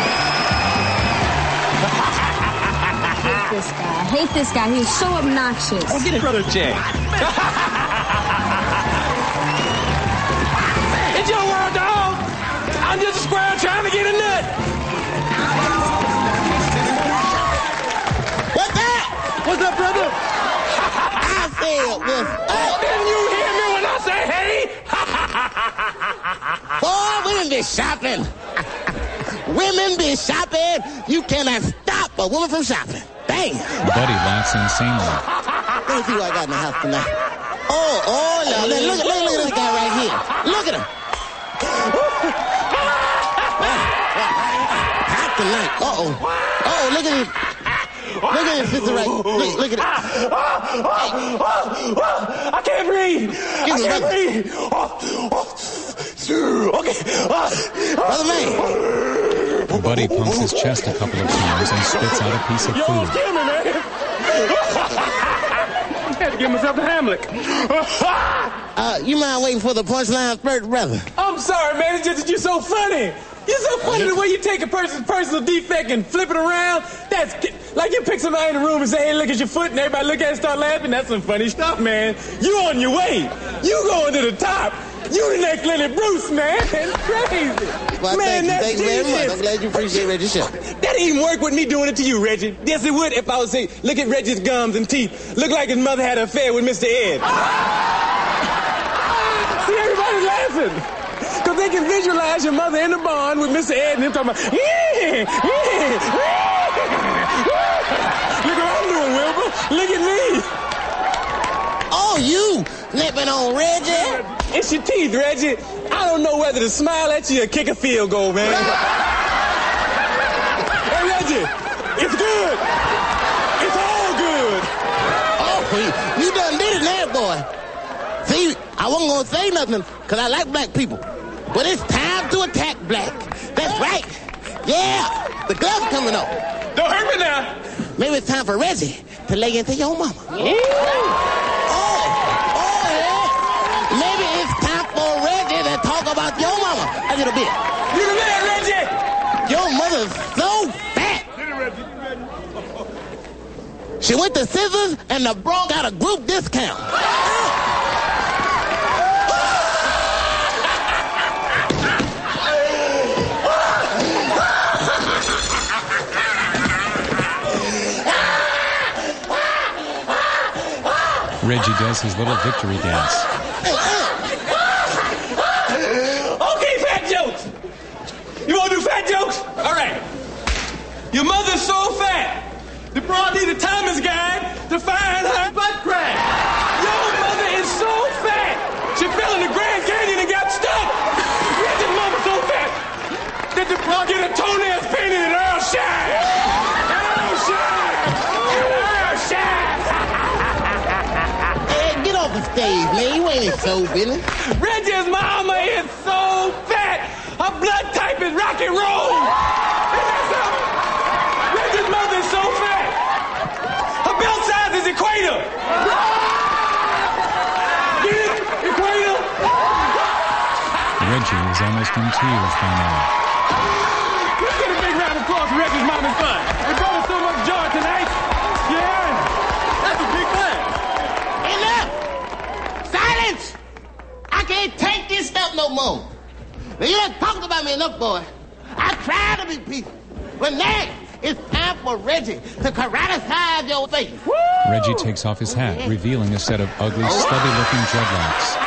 I hate this guy. I hate this guy. He's so obnoxious. Oh, get it, Brother Jay. It's your world, dog. I'm just a squirrel trying to get a nut. What's that? What's up, brother? I said, what's up? Didn't you hear me when I say hey? Boy, women be shopping. Women be shopping. You cannot stop a woman from shopping. Bang. Buddy laughs insanely. Let me see what I got in the house tonight. Oh, oh, no. Look, look, look, look at this guy right here. Look at him. Hot tonight. Uh-oh. Uh-oh, look at him. Look at his sister right. Look, look at it. I can't breathe. Give I me can't brother. breathe. Okay. Brother man. Buddy pumps his chest a couple of times and spits out a piece of You almost food. killed me, man. I had to give myself to Hamlet. Uh, you mind waiting for the punchline first, brother? I'm sorry, man. It's just that you're so funny. You're so funny the way you take a person's personal defect and flip it around. That's like you pick somebody in the room and say, hey, look at your foot, and everybody look at it and start laughing. That's some funny stuff, man. You on your way. You going to the top. You the next Lenny Bruce, man. It's crazy. Well, man, thank you. that's Thank you very much. genius. I'm glad you appreciate Reggie's show. That didn't even work with me doing it to you, Reggie. Yes, it would if I would say, look at Reggie's gums and teeth. Look like his mother had an affair with Mister Ed. See, everybody's laughing. Because they can visualize your mother in the barn with Mister Ed and him talking about, yeah, yeah, look what I'm doing, Wilbur. Look at me. Oh, you flipping on Reggie? It's your teeth, Reggie. I don't know whether to smile at you or kick a field goal, man. Hey, Reggie, it's good. It's all good. Oh, you done did it now, boy. See, I wasn't going to say nothing because I like black people. But it's time to attack black. That's right. Yeah, the gloves coming off. Don't hurt me now. Maybe it's time for Reggie to lay into your mama. Yeah. Oh, oh, yeah. Maybe it's time for Reggie to talk about your mama a little bit. You the man, Reggie. Your mother's so fat. She went to Scissors and the bro got a group discount. Reggie does his little victory dance. Okay, fat jokes. You want to do fat jokes? All right. Your mother's so fat, the broad need a Thomas guide to find her butt crack. Your mother stage, man. You ain't in show business. Reggie's mama is so fat. Her blood type is rock and roll. Isn't that something? Reggie's mother is so fat. Her belt size is equator. Get it? Equator. Reggie is almost in tears by now. Let's get a big round of applause for Reggie's mom and son. It brought us so much joy tonight. Yeah. That's a big clap. Enough! Silence! I can't take this stuff no more. Now, you done talked about me enough, boy. I try to be peaceful. But now, it's time for Reggie to karatecize your face. Woo! Reggie takes off his hat, revealing a set of ugly, stubby-looking dreadlocks.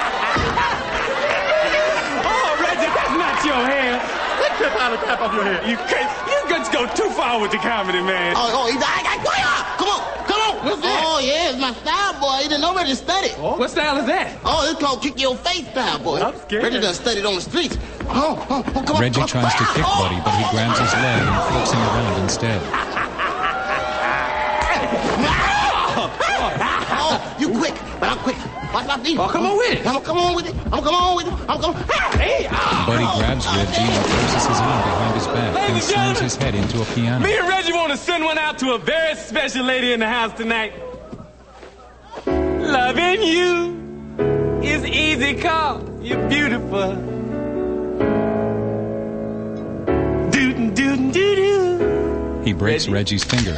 Oh, Reggie, that's not your hair. Let's rip out a cap off your hair. You can't. You just go too far with the comedy, man. Oh, oh, he's I got Come on, come on. What's that? Oh, yeah, it's my style, boy. You didn't know Reggie studied. Oh. What style is that? Oh, it's called kick your face style, boy. I'm scared. Reggie done studied on the streets. Oh, oh, oh, come on. Reggie come on. tries to kick Buddy, but he grabs his leg and flips him around instead. Oh, you quick, but I'm quick. Watch my feet. Oh, come on with it. I'm gonna come on with it. I'm gonna come on with it. I'm gonna. Hey, oh. Buddy grabs Reggie and places his arm behind his back Ladies and and slams gentlemen, his head into a piano. Me and Reggie want to send one out to a very special lady in the house tonight. Loving you is easy cause you're beautiful. Doo doo doo doo. He breaks Reggie. Reggie's finger.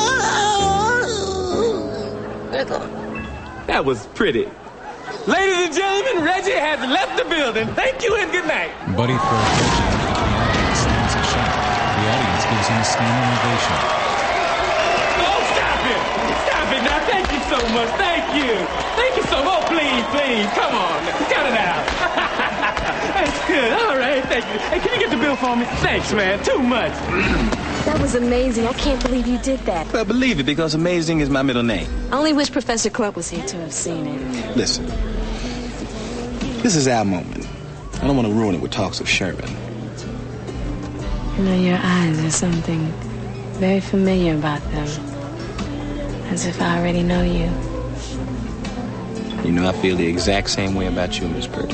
That was pretty. Ladies and gentlemen, Reggie has left the building. Thank you and good night. Buddy throws Reggie into the piano and slams it shut. The audience gives him a standing ovation. Oh, stop it. Stop it now. Thank you so much. Thank you. Thank you so much. Oh, please, please. Come on. Cut it out. That's good. All right. Thank you. Hey, can you get the bill for me? Thanks, man. Too much. That was amazing. I can't believe you did that. Well, believe it, because amazing is my middle name. I only wish Professor Clump was here to have seen it. Listen, this is our moment. I don't want to ruin it with talks of Sherman. You know, your eyes, there's something very familiar about them. As if I already know you. You know, I feel the exact same way about you, Miss Purdy.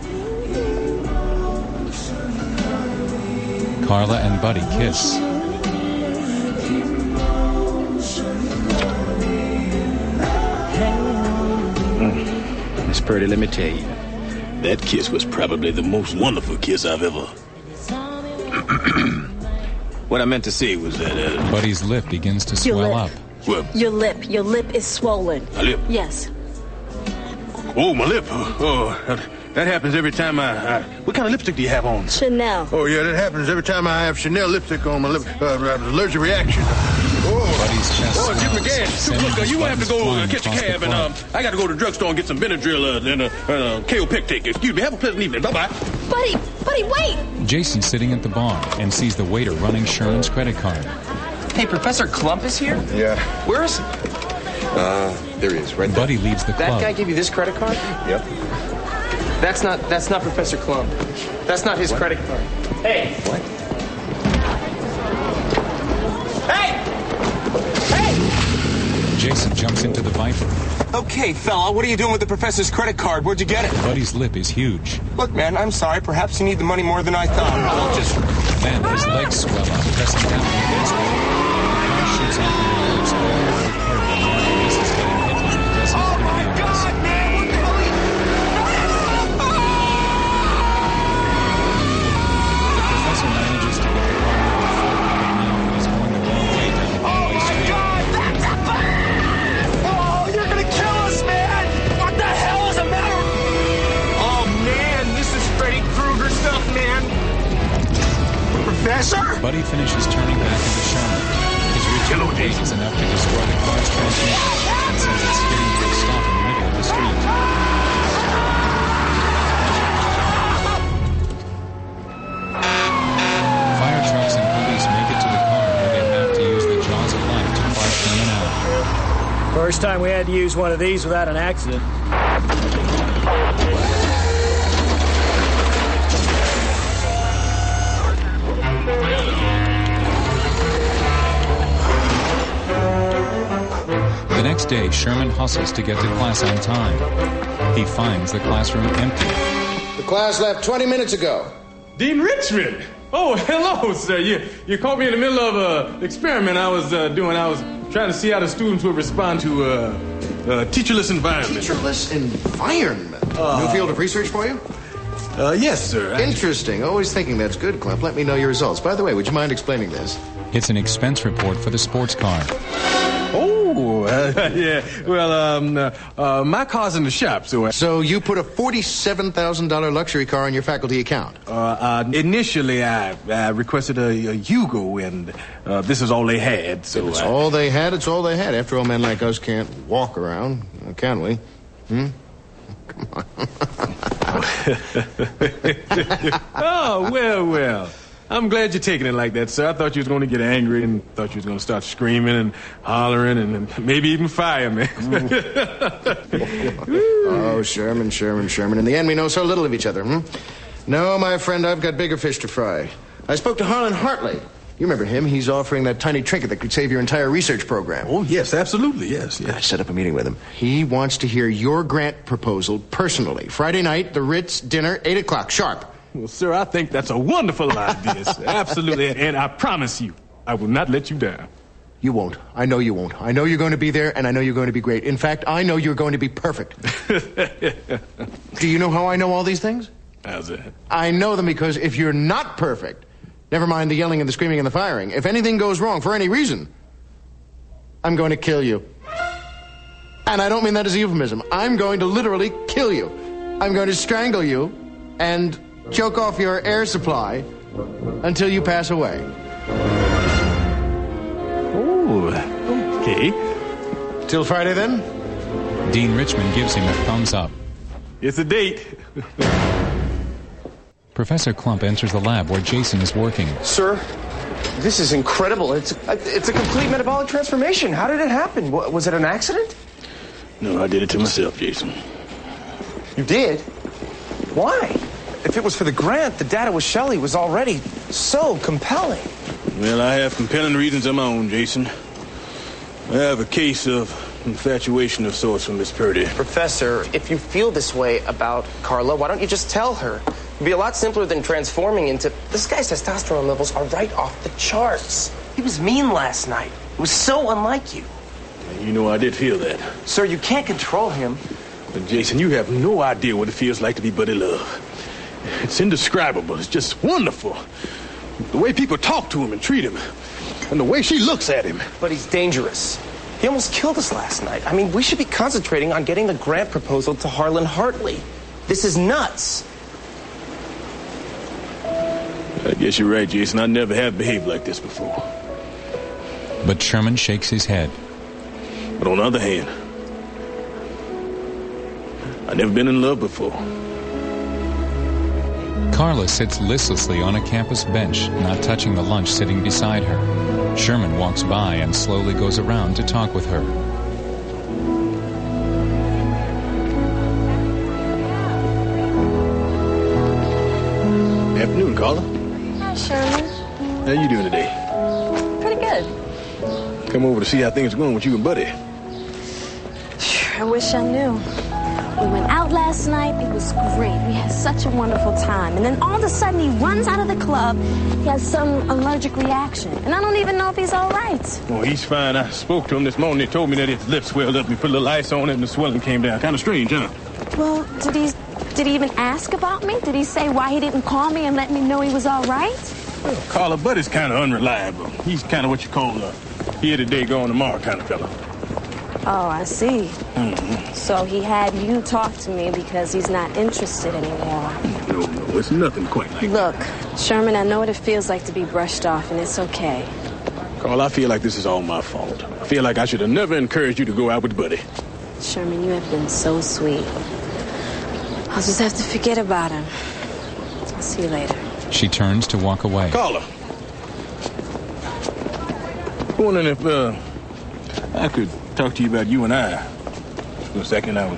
Carla and Buddy kiss. Mm. Miss Purdy, let me tell you, that kiss was probably the most wonderful kiss I've ever... What I meant to say was that... Uh... Buddy's lip begins to Your swell lip. up. What? Your lip. Your lip is swollen. My lip? Yes. Oh, my lip. Oh, that, that happens every time I, I... What kind of lipstick do you have on? Chanel. Oh, yeah, that happens every time I have Chanel lipstick on my lip. Uh, allergic reaction. Oh, Buddy's chest Oh, Jim swells. McGann, Sending look, uh, his you have to buttons go uh, flying catch a across the cab, and club. um, I got to go to the drugstore and get some Benadryl uh, and a uh, uh, K O Pectic. Excuse me. Have a pleasant evening. Bye-bye. Buddy, Buddy, wait! Jason's sitting at the bar and sees the waiter running Sherman's credit card. Hey, Professor Clump is here? Yeah. Where is he? Uh, there he is, right there. Buddy leaves the That club. guy gave you this credit card? Yep. That's not that's not Professor Clump. That's not his What? credit card. Hey! What? Hey! Hey! Jason jumps into the Viper. Okay, fella, what are you doing with the professor's credit card? Where'd you get it? Buddy's lip is huge. Look, man, I'm sorry. Perhaps you need the money more than I thought. I'll just... Then his legs swell up, pressing down against it. The car shoots out the window, exploding over the curb, and Marty misses getting hit with a dozen oh my God, man! What the hell are you... The professor manages to get the car moving forward, but now he's going the wrong way down the one-way street. Oh, God, that's a bad! Oh, you're gonna kill us, man! What the hell is the matter? Oh, man, this is Freddy Krueger stuff, man. Professor? Buddy finishes turning back into Sherman. His return weight is enough to destroy the car's transmission and sends it skidding to a stop in the middle of the street. Fire trucks and police make it to the car where they have to use the jaws of life to fly Sherman out. First time we had to use one of these without an accident. The next day, Sherman hustles to get to class on time. He finds the classroom empty. The class left twenty minutes ago. Dean Richmond! Oh, hello, sir. You you caught me in the middle of an experiment I was uh, doing. I was trying to see how the students would respond to uh, a teacherless environment. Teacherless environment? Uh, New field of research for you? Uh, yes, sir. Interesting. Always thinking that's good, Clem. Let me know your results. By the way, would you mind explaining this? It's an expense report for the sports car. Oh, uh, yeah. Well, um, uh, uh, my car's in the shop, so... Uh, so you put a forty-seven thousand dollars luxury car in your faculty account? Uh, uh, initially, I, I requested a, a Yugo, and uh, this is all they had, so... If it's I... all they had, it's all they had. After all, men like us can't walk around, can we? Hmm? Come on. Oh, well, well. I'm glad you're taking it like that, sir. I thought you was going to get angry and thought you was going to start screaming and hollering and, and maybe even fire me. Oh, Sherman, Sherman, Sherman. In the end, we know so little of each other, hmm? No, my friend, I've got bigger fish to fry. I spoke to Harlan Hartley. You remember him? He's offering that tiny trinket that could save your entire research program. Oh, yes, absolutely, yes, yes. I set up a meeting with him. He wants to hear your grant proposal personally. Friday night, the Ritz, dinner, eight o'clock, sharp. Well, sir, I think that's a wonderful idea, sir. Absolutely. And I promise you, I will not let you down. You won't. I know you won't. I know you're going to be there, and I know you're going to be great. In fact, I know you're going to be perfect. Do you know how I know all these things? How's that? I know them because if you're not perfect, never mind the yelling and the screaming and the firing, if anything goes wrong for any reason, I'm going to kill you. And I don't mean that as a euphemism. I'm going to literally kill you. I'm going to strangle you and choke off your air supply until you pass away. Oh, okay. Till Friday, then? Dean Richmond gives him a thumbs up. It's a date. Professor Klump enters the lab where Jason is working. Sir, this is incredible. It's a, it's a complete metabolic transformation. How did it happen? Was it an accident? No, I did it to myself, Jason. You did? Why? If it was for the grant, the data with Shelley was already so compelling. Well, I have compelling reasons of my own, Jason. I have a case of infatuation of sorts from Miss Purdy. Professor, if you feel this way about Carla, why don't you just tell her? It'd be a lot simpler than transforming into... This guy's testosterone levels are right off the charts. He was mean last night. It was so unlike you. You know, I did feel that. Sir, you can't control him. But Jason, you have no idea what it feels like to be Buddy Love. It's indescribable. It's just wonderful. The way people talk to him and treat him. And the way she looks at him. But he's dangerous. He almost killed us last night. I mean, we should be concentrating on getting the grant proposal to Harlan Hartley. This is nuts. I guess you're right, Jason. I never have behaved like this before. But Sherman shakes his head. But on the other hand, I've never been in love before. Carla sits listlessly on a campus bench, not touching the lunch sitting beside her. Sherman walks by and slowly goes around to talk with her. Afternoon, Carla. Hi, Sherman. How you doing today? Pretty good. Come over to see how things are going with you and Buddy. I wish I knew. We went out last night. It was great. We had such a wonderful time. And then all of a sudden, he runs out of the club. He has some allergic reaction. And I don't even know if he's all right. Oh, he's fine. I spoke to him this morning. He told me that his lips swelled up. We put a little ice on it, and the swelling came down. Kind of strange, huh? Well, did he, did he even ask about me? Did he say why he didn't call me and let me know he was all right? Well, Carla, Buddy's kind of unreliable. He's kind of what you call a here today, gone tomorrow kind of fella. Oh, I see. Mm-hmm. So he had you talk to me because he's not interested anymore. No, no, it's nothing quite like Look, Sherman, I know what it feels like to be brushed off, and it's okay. Carl, I feel like this is all my fault. I feel like I should have never encouraged you to go out with Buddy. Sherman, you have been so sweet. I'll just have to forget about him. I'll see you later. She turns to walk away. Carla! I'm wondering if, uh, I could talk to you about you and I. For a second, I was...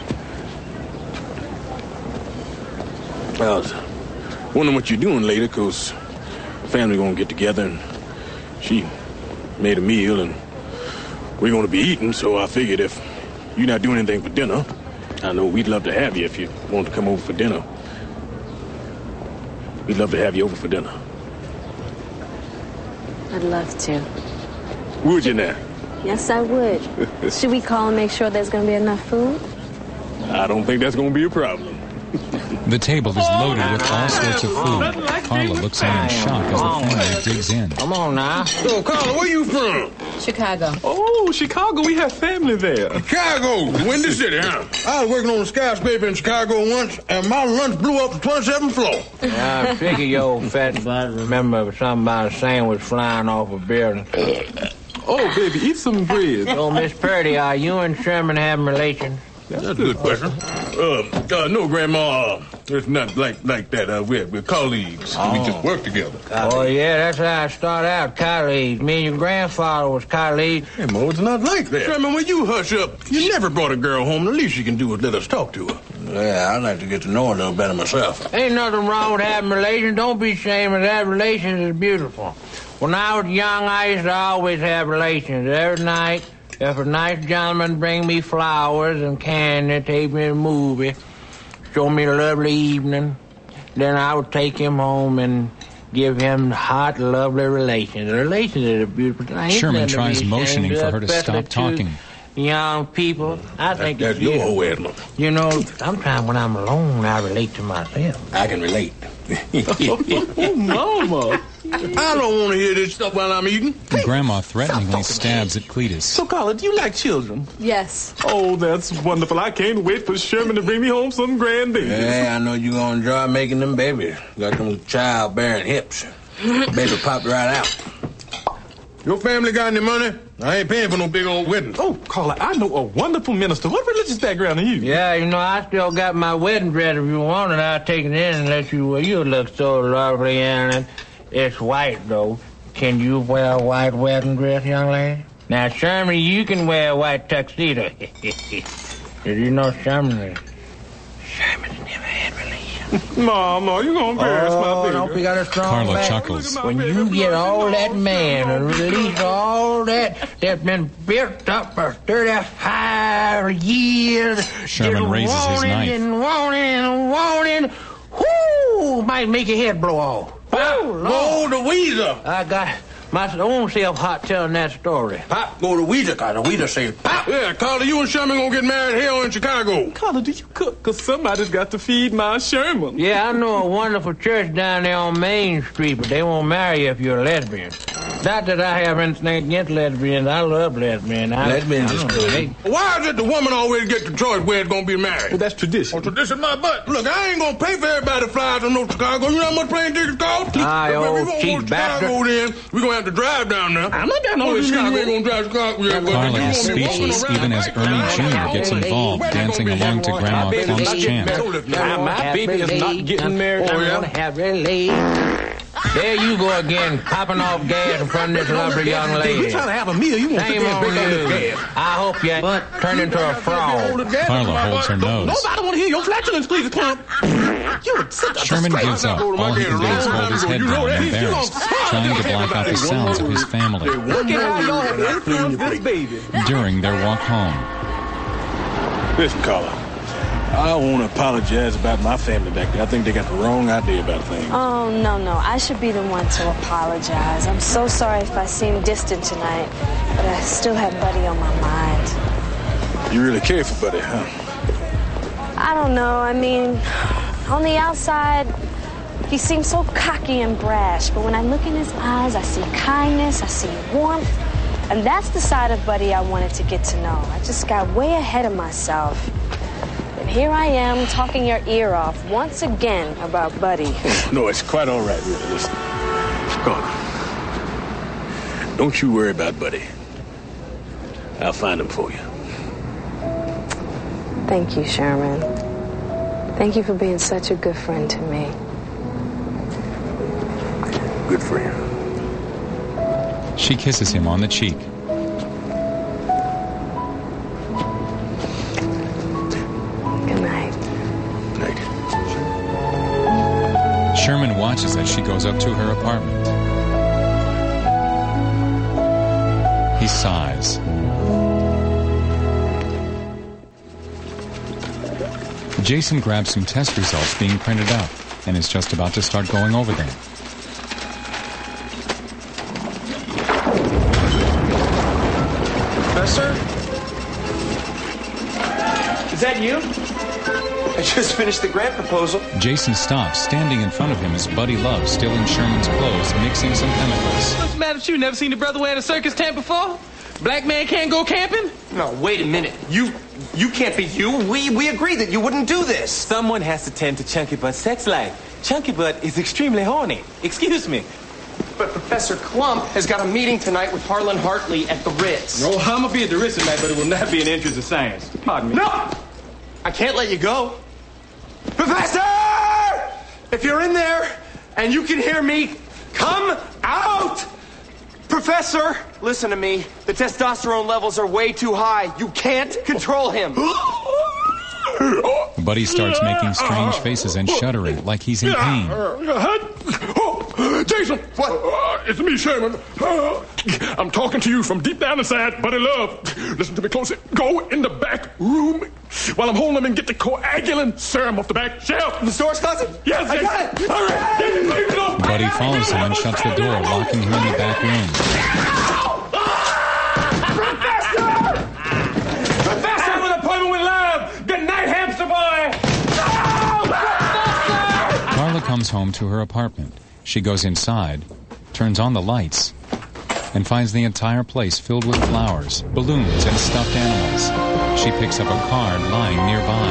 I was wondering what you're doing later, because the family gonna get together, and she made a meal, and we're gonna be eating, so I figured if you're not doing anything for dinner, I know we'd love to have you if you want to come over for dinner. We'd love to have you over for dinner. I'd love to. Would you now? Yes, I would. Should we call and make sure there's going to be enough food? I don't think that's going to be a problem. The table is loaded with all sorts of food. Carla looks on in shock as the family digs in. Come on now. So, Carla, where you from? Chicago. Oh, Chicago. We have family there. Chicago, Windy City, huh? I was working on a skyscraper in Chicago once, and my lunch blew up the twenty-seventh floor. Yeah, I figure you old fat butt remember something about a sandwich flying off a building. Oh, baby, eat some bread. So, Miss Purdy, are you and Sherman having relations? That's a good question. Uh, uh, no, Grandma, uh, it's not like like that. Uh, we're, we're colleagues. Oh. We just work together. Oh, yeah, that's how I start out, colleagues. Me and your grandfather was colleagues. Hey, Mo, it's not like that. Sherman, when you hush up, you never brought a girl home. The least you can do is let us talk to her. Yeah, I'd like to get to know her a little better myself. Ain't nothing wrong with having relations. Don't be ashamed of that. Relations is beautiful. When I was young, I used to always have relations. Every night, if a nice gentleman bring me flowers and candy, take me to a movie, show me a lovely evening, then I would take him home and give him hot, lovely relations. Relations are a beautiful thing. Sherman tries motioning for her to stop talking. Young people, I think that's it's your beautiful. whole Edna. You know, sometimes when I'm alone, I relate to myself. I can relate. Oh, Mama. I don't want to hear this stuff while I'm eating. Grandma threateningly stabs at Cletus. So, Carla, do you like children? Yes. Oh, that's wonderful. I can't wait for Sherman to bring me home some grandbabies. Yeah, I know you're going to enjoy making them babies. Got them childbearing hips. Baby popped right out. Your family got any money? I ain't paying for no big old wedding. Oh, Carla, I know a wonderful minister. What religious background are you? Yeah, you know, I still got my wedding dress. If you want it, I'll take it in and let you wear. You look so lovely in it. It's white, though. Can you wear a white wedding dress, young lady? Now, Sherman, you can wear a white tuxedo. Did you know Sherman? Sherman's never had relations. Mama, you're going to embarrass oh, my baby. Don't be got a strong Carla back. chuckles. When you get all that man and release all that that's been built up for thirty-five years. Sherman raises his wanting knife. and wanting and wanting. Whoo! Might make your head blow off. Pop, go to Weezer. I got my own self hot telling that story. Pop, go to Weezer, cause the Weezer say pop. Yeah, Carla, you and Sherman gonna get married here in Chicago. Carla, do you cook? Because somebody's got to feed my Sherman. Yeah, I know a wonderful church down there on Main Street, but they won't marry you if you're a lesbian. Not that I have anything against lesbians. I love lesbians. I, Lesbians I is don't good. know. Why is it the woman always get the choice where it's gonna be married? Well, that's tradition. Oh, tradition, my butt. Look, I ain't gonna pay for everybody to fly to no Chicago. You know how much plane tickets cost? Ah, you If we old gonna cheap go to Chicago, then we gonna have to drive down there. I'm not down Oh, over you Chicago. ain't gonna drive Chicago. Yeah, but Carla you is gonna be walking speechless around even as like Ernie that. Junior gets involved, dancing along to Grandma Clump's chant. Now, my baby is not getting married. Oh, yeah? Have relations. There you go again, popping off gas in front of this lovely young lady. You trying to have a meal? You want to sit Shame there and on break down this you. gas? I hope you ain't turned into a frog. Carla holds her nose. Nobody want to hear your flatulence, please, Clump. You're such a Sherman disgrace. gives up. All he can do is hold his head down, embarrassed, trying to block out the sounds of his family. Look at how y'all have influenced this baby. During their walk home, Listen, Carla, I want to apologize about my family back there. I think they got the wrong idea about things. Oh, no, no. I should be the one to apologize. I'm so sorry if I seem distant tonight, but I still have Buddy on my mind. You really care for Buddy, huh? I don't know. I mean, on the outside, he seems so cocky and brash, but when I look in his eyes, I see kindness, I see warmth, and that's the side of Buddy I wanted to get to know. I just got way ahead of myself. And here I am talking your ear off once again about Buddy. No, it's quite all right, really. Listen, Carla, don't you worry about Buddy. I'll find him for you. Thank you, Sherman. Thank you for being such a good friend to me. Good friend. she kisses him on the cheek. Good night. Night. Sherman watches as she goes up to her apartment. He sighs. Jason grabs some test results being printed out and is just about to start going over them. Professor? Is that you? I just finished the grant proposal. Jason stops. Standing in front of him is Buddy Love, still in Sherman's clothes, mixing some chemicals. What's the matter with you? Never seen a brother wearing a circus tent before? Black man can't go camping? No, wait a minute. You you can't be you. We we agreed that you wouldn't do this. Someone has to tend to Chunky Butt's sex life. Chunky Butt is extremely horny. Excuse me. But Professor Klump has got a meeting tonight with Harlan Hartley at the Ritz. No, I'm gonna be at the Ritz tonight, but it will not be in the interest of science. Pardon me. No! I can't let you go. Professor! If you're in there and you can hear me, come out! Professor, listen to me. The testosterone levels are way too high. You can't control him. Buddy starts making strange faces and shuddering like he's in pain. Jason! What? Uh, it's me, Sherman. Uh, I'm talking to you from deep down inside, Buddy Love. Listen to me closely. Go in the back room while I'm holding him and get the coagulant serum off the back shelf. The storage closet? Yes, I yes. got it. All right. Jason, please, no. Buddy follows him and shuts the door, locking him in the back room. Professor! Professor, I have an appointment with Love. Good night, hamster boy. Carla comes home to her apartment. She goes inside, turns on the lights, and finds the entire place filled with flowers, balloons, and stuffed animals. She picks up a card lying nearby.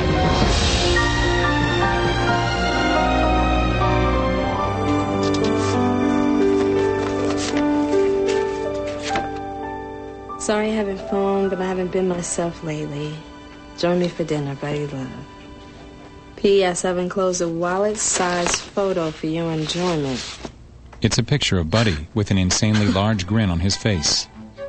Sorry I haven't phoned, but I haven't been myself lately. Join me for dinner, Buddy Love. P S. I've enclosed a wallet-sized photo for your enjoyment. It's a picture of Buddy with an insanely large grin on his face.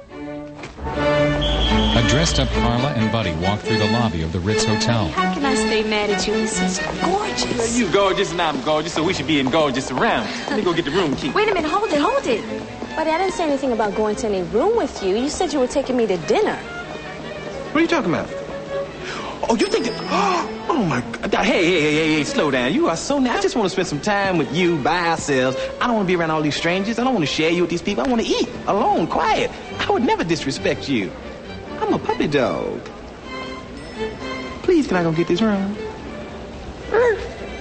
A dressed-up Carla and Buddy walk through the lobby of the Ritz Hotel. How can I stay mad at you? This is gorgeous. You gorgeous and I'm gorgeous, so we should be in gorgeous around. Let me go get the room key. Wait a minute, hold it, hold it. Buddy, I didn't say anything about going to any room with you. You said you were taking me to dinner. What are you talking about? Oh, you think that... Oh, my God. Hey, hey, hey, hey, hey, slow down. You are so nice. I just want to spend some time with you by ourselves. I don't want to be around all these strangers. I don't want to share you with these people. I want to eat alone, quiet. I would never disrespect you. I'm a puppy dog. Please, can I go get this room? Er.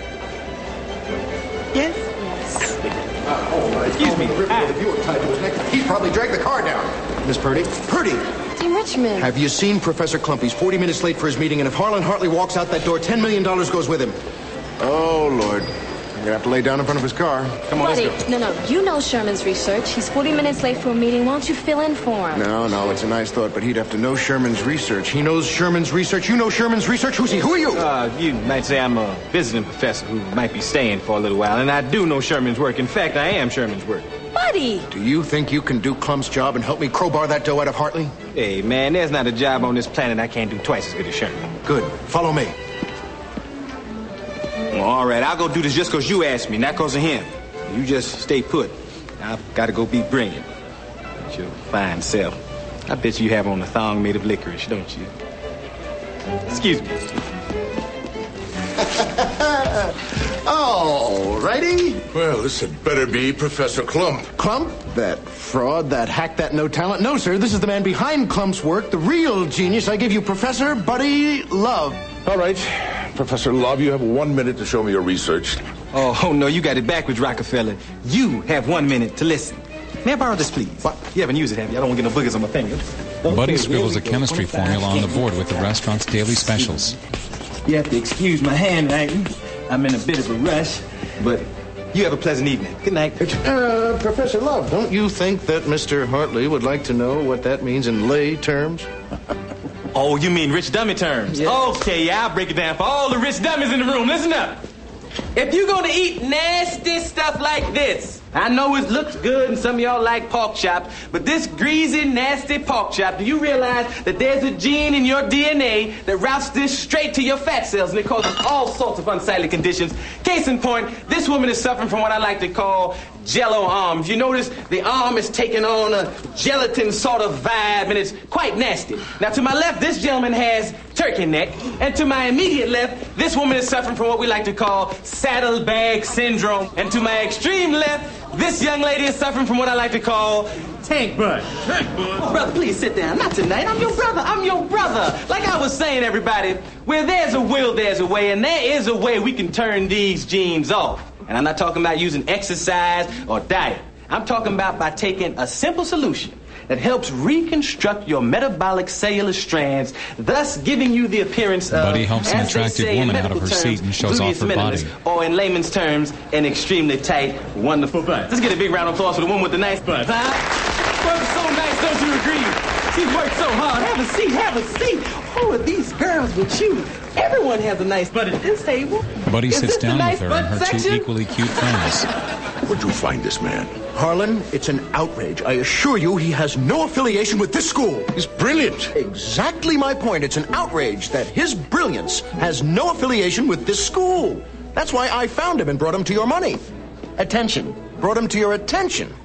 Yes? Yes. Oh, my Excuse me. The viewer tied to his neck. He probably dragged the car down. Miss Purdy? Purdy! Dean Richmond. Have you seen Professor Klump? He's forty minutes late for his meeting, and if Harlan Hartley walks out that door, ten million dollars goes with him. Oh, Lord. I'm going to have to lay down in front of his car. Come on, Buddy, let's go. no, no. You know Sherman's research. He's forty minutes late for a meeting. Why don't you fill in for him? No, no, it's a nice thought, but he'd have to know Sherman's research. He knows Sherman's research. You know Sherman's research. Who's he? Who are you? Uh, you might say I'm a visiting professor who might be staying for a little while, and I do know Sherman's work. In fact, I am Sherman's work. Buddy! Do you think you can do Klump's job and help me crowbar that dough out of Hartley? Hey, man, there's not a job on this planet I can't do twice as good as Sherman. Good. Follow me. Well, all right, I'll go do this just because you asked me, not because of him. You just stay put. I've got to go be brilliant. That's your fine self. I bet you have on a thong made of licorice, don't you? Excuse me. All righty. Well, this had better be Professor Klump. Klump? That fraud, that hack, that no talent? No, sir, this is the man behind Klump's work, the real genius. I give you Professor Buddy Love. All right. Professor Love, you have one minute to show me your research. Oh, oh, no, you got it backwards, Rockefeller. You have one minute to listen. May I borrow this, please? What? You haven't used it, have you? I don't want to get no boogers on my finger. Buddy scribbles a chemistry formula on the board with the restaurant's daily specials. You have to excuse my handwriting. I'm in a bit of a rush, but you have a pleasant evening. Good night. Uh, Professor Love, don't you think that Mister Hartley would like to know what that means in lay terms? Oh, you mean rich dummy terms? Yeah. Okay, yeah, I'll break it down for all the rich dummies in the room. Listen up. If you're going to eat nasty stuff like this, I know it looks good and some of y'all like pork chops, but this greasy, nasty pork chop, do you realize that there's a gene in your D N A that routes this straight to your fat cells and it causes all sorts of unsightly conditions? Case in point, this woman is suffering from what I like to call jello arms. You notice the arm is taking on a gelatin sort of vibe and it's quite nasty. Now to my left, this gentleman has turkey neck, and to my immediate left, this woman is suffering from what we like to call saddlebag syndrome, and to my extreme left, this young lady is suffering from what I like to call tank butt. Tank butt. Oh, brother, please sit down. Not tonight. I'm your brother. I'm your brother. Like I was saying, everybody, where there's a will, there's a way, and there is a way we can turn these genes off. And I'm not talking about using exercise or diet. I'm talking about by taking a simple solution that helps reconstruct your metabolic cellular strands, thus giving you the appearance of, Buddy helps an as they attractive say in woman out of medical her terms, seat and shows off her gluteus body. minimus, or in layman's terms, an extremely tight, wonderful butt. Let's get a big round of applause for the woman with the nice butt. Huh? Well, so nice, don't you agree? She's worked so hard. Have a seat, have a seat. Who are these girls with you? Everyone has a nice butt at this table. Buddy Is sits this the down nice with her and butt her two section? equally cute friends. Where'd you find this man? Harlan, it's an outrage. I assure you he has no affiliation with this school. He's brilliant. Exactly my point. It's an outrage that his brilliance has no affiliation with this school. That's why I found him and brought him to your money. Attention. Brought him to your attention.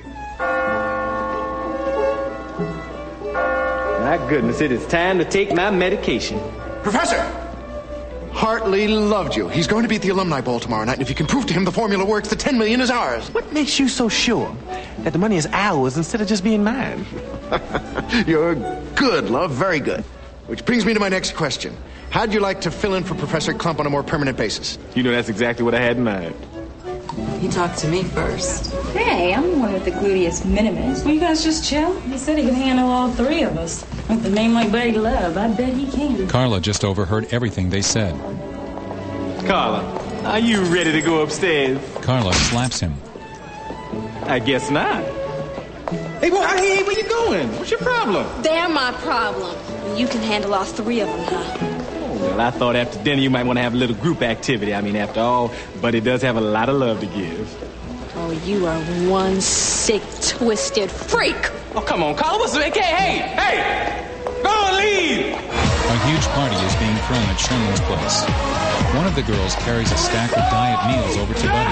My goodness, it is time to take my medication. Professor! Hartley loved you. He's going to be at the alumni ball tomorrow night, and if you can prove to him the formula works, the ten million is ours. What makes you so sure that the money is ours instead of just being mine? You're good, love, very good. Which brings me to my next question. How'd you like to fill in for Professor Klump on a more permanent basis? You know that's exactly what I had in mind. He talked to me first. Hey, I'm the one with the gluteus minimus. Will you guys just chill? He said he could handle all three of us. With a name like Buddy Love, I bet he can. Carla just overheard everything they said. Carla, are you ready to go upstairs? Carla slaps him. I guess not. Hey, boy, hey, where you going? What's your problem? They're my problem. And you can handle all three of them, huh? Well, I thought after dinner you might want to have a little group activity. I mean, after all, Buddy does have a lot of love to give. Oh, you are one sick, twisted freak. Oh, come on, Carla. What's the... Hey, hey, hey! Go and leave! A huge party is being thrown at Sherman's place. One of the girls carries a stack of diet meals over to Buddy.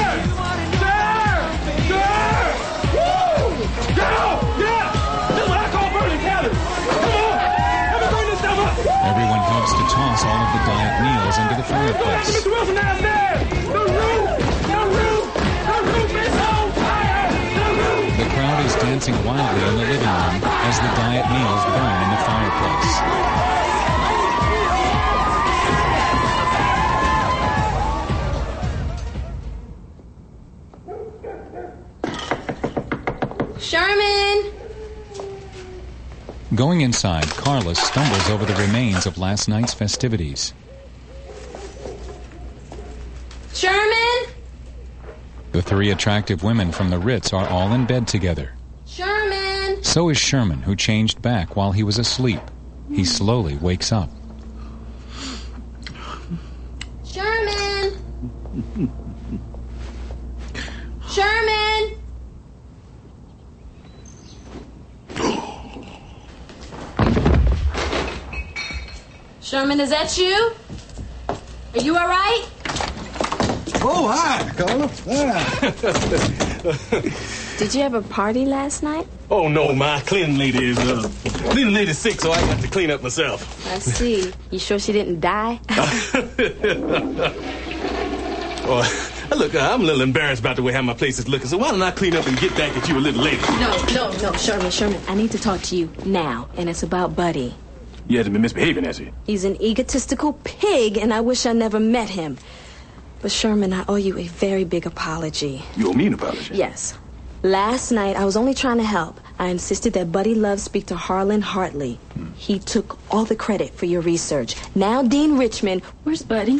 Everyone helps to toss all of the diet meals into the fireplace. Mister Wilson downstairs! The roof! The roof! The roof is on fire! The roof! The crowd is dancing wildly in the living room as the diet meals burn in the fireplace. Sherman! Going inside, Carla stumbles over the remains of last night's festivities. Sherman! The three attractive women from the Ritz are all in bed together. Sherman! So is Sherman, who changed back while he was asleep. He slowly wakes up. Sherman! Sherman! Sherman, is that you? Are you all right? Oh, hi, Carla. Hi. Did you have a party last night? Oh, no, my cleaning lady is, uh, cleaning lady's sick, so I got to clean up myself. I see. You sure she didn't die? Oh, look, uh, I'm a little embarrassed about the way how my place is looking, so why don't I clean up and get back at you a little later? No, no, no, Sherman, Sherman. I need to talk to you now, and it's about Buddy. You hasn't been misbehaving, has he? He's an egotistical pig, and I wish I never met him. But Sherman, I owe you a very big apology. You owe me an apology? Yes. Last night, I was only trying to help. I insisted that Buddy Love speak to Harlan Hartley. Hmm. He took all the credit for your research. Now Dean Richmond... Where's Buddy?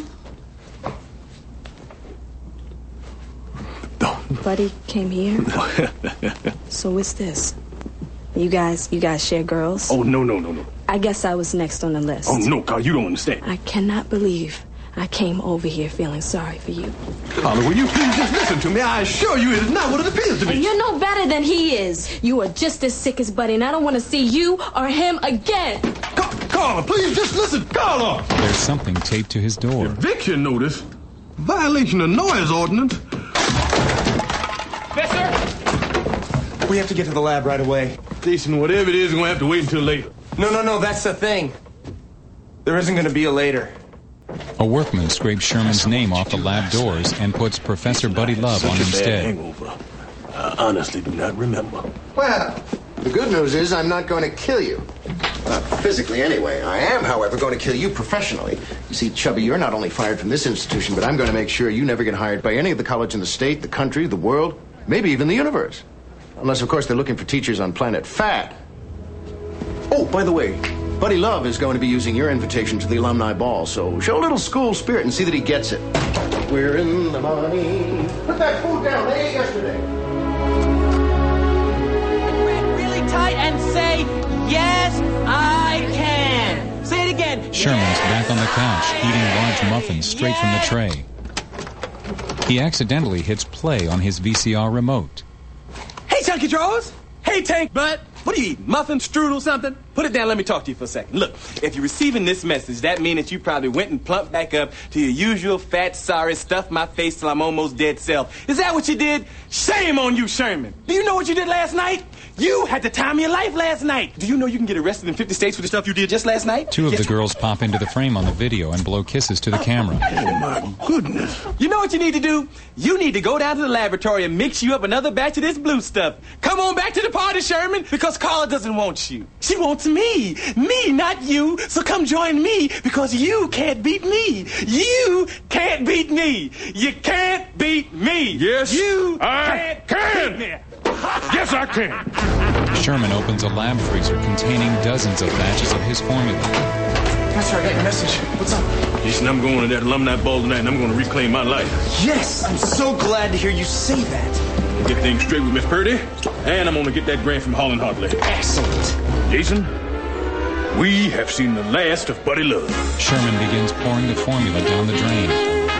Buddy came here? So what's this? You guys, you guys share girls? Oh, no, no, no, no. I guess I was next on the list. Oh, no, Carl, you don't understand. I cannot believe I came over here feeling sorry for you. Carla, will you please just listen to me? I assure you it is not what it appears to be. And you're no better than he is. You are just as sick as Buddy, and I don't want to see you or him again. Car- Carla, please just listen. Carla! There's something taped to his door. Eviction notice? Violation of noise ordinance? Professor! We have to get to the lab right away. Jason, whatever it is, we're going to have to wait until later. No, no, no, that's the thing. There isn't going to be a later. A workman scrapes Sherman's name off the lab doors and puts Professor Buddy Love on instead. Hangover. I honestly do not remember. Well, the good news is I'm not going to kill you. Not physically, anyway. I am, however, going to kill you professionally. You see, Chubby, you're not only fired from this institution, but I'm going to make sure you never get hired by any of the college in the state, the country, the world, maybe even the universe. Unless, of course, they're looking for teachers on planet Fat. Oh, by the way, Buddy Love is going to be using your invitation to the alumni ball, so show a little school spirit and see that he gets it. We're in the money. Put that food down. They ate yesterday. Grip really tight and say, yes, I can. Say it again. Sherman's back on the couch, eating large muffins straight from the tray. He accidentally hits play on his V C R remote. Hey, Chunky Drawers. Hey, Tank Butt. What do you eat? Muffin, strudel, something? Put it down, let me talk to you for a second. Look, if you're receiving this message, that means that you probably went and plumped back up to your usual fat, sorry, stuff my face till I'm almost dead self. Is that what you did? Shame on you, Sherman. Do you know what you did last night? You had the time of your life last night. Do you know you can get arrested in fifty states for the stuff you did just last night? Two of yes. the girls pop into the frame on the video and blow kisses to the camera. Oh, my goodness. You know what you need to do? You need to go down to the laboratory and mix you up another batch of this blue stuff. Come on back to the party, Sherman, because Carla doesn't want you. She wants me. Me, not you. So come join me, because you can't beat me. You can't beat me. You can't beat me. Yes, you I can't can. beat me. Yes, I can. Sherman opens a lab freezer containing dozens of batches of his formula. Professor, I got your message. What's up? Jason, I'm going to that alumni ball tonight, and I'm going to reclaim my life. Yes, I'm so glad to hear you say that. Get things straight with Miss Purdy, and I'm going to get that grant from Holland Hartley. Excellent. Jason, we have seen the last of Buddy Love. Sherman begins pouring the formula down the drain.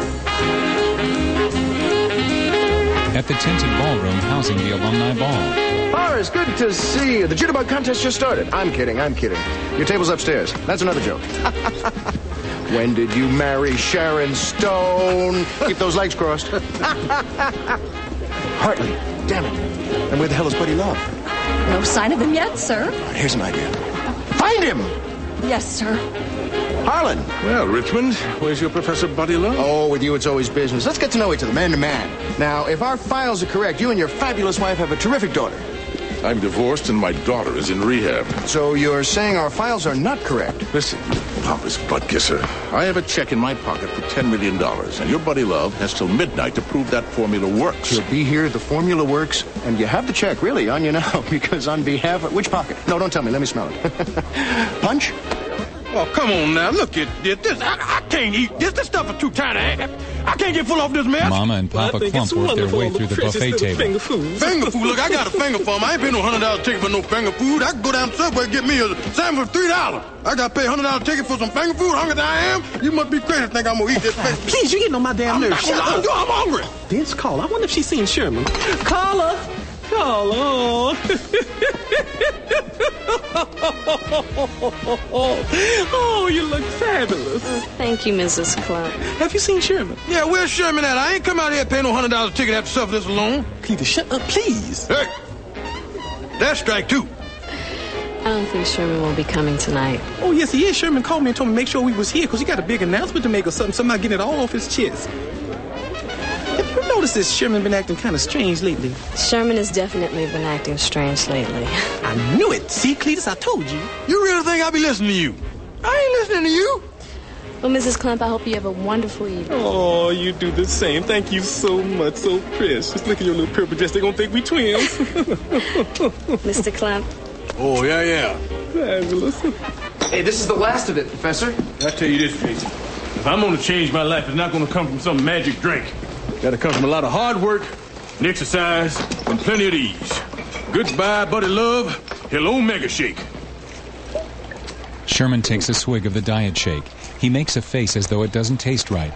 At the tinted ballroom housing the alumni ball. Horace, good to see you. The jitterbug contest just started. I'm kidding, I'm kidding. Your table's upstairs. That's another joke. When did you marry Sharon Stone? Keep those legs crossed. Hartley, damn it. And where the hell is Buddy Love? No sign of him yet, sir. All right, here's an idea. Find him! Yes, sir. Harlan. Well, Richmond, where's your Professor Buddy Love? Oh, with you it's always business. Let's get to know each other, man to man. Now, if our files are correct, you and your fabulous wife have a terrific daughter. I'm divorced and my daughter is in rehab. So you're saying our files are not correct? Listen, you pompous butt kisser. I have a check in my pocket for ten million dollars, and your Buddy Love has till midnight to prove that formula works. He'll be here, the formula works, and you have the check really on you now, because on behalf of... Which pocket? No, don't tell me. Let me smell it. Punch? Oh, come on now. Look at this. this I, I can't eat this. This stuff is too tiny. I, I can't get full off this mess. Mama and Papa Clump work their way through the buffet table. Finger food. Finger food? Look, I got a finger for 'em. I ain't paying no one hundred dollar ticket for no finger food. I can go down to Subway and get me a sandwich for three dollars. I got to pay a one hundred dollar ticket for some finger food. Hungry as I am. You must be crazy to think I'm going to eat this finger. Please, you're getting on my damn nerves. Shut up. I'm hungry. This Carla. I wonder if she's seen Sherman. Carla. Carla. Oh, you look fabulous. Thank you, Missus Clump. Have you seen Sherman? Yeah, where's Sherman at? I ain't come out here paying no one hundred dollar ticket after suffer this alone. Cletus, shut up, please. Hey, that's strike two. I don't think Sherman will be coming tonight. Oh, yes, he is. Sherman called me and told me to make sure we was here because he got a big announcement to make or something. Somebody getting it all off his chest. Have you noticed this Sherman been acting kind of strange lately? Sherman has definitely been acting strange lately. I knew it. See, Cletus, I told you. You really think I'll be listening to you? I ain't listening to you. Well, Missus Clump, I hope you have a wonderful evening. Oh, you do the same. Thank you so much. So precious. Look at your little purple dress. They're going to think we twins. Mister Clump. Oh, yeah, yeah. Fabulous. Hey, this is the last of it, Professor. I tell you this, Jason. If I'm going to change my life, it's not going to come from some magic drink. Got to come from a lot of hard work and exercise and plenty of these. Goodbye, Buddy Love. Hello, Mega Shake. Sherman takes a swig of the diet shake. He makes a face as though it doesn't taste right.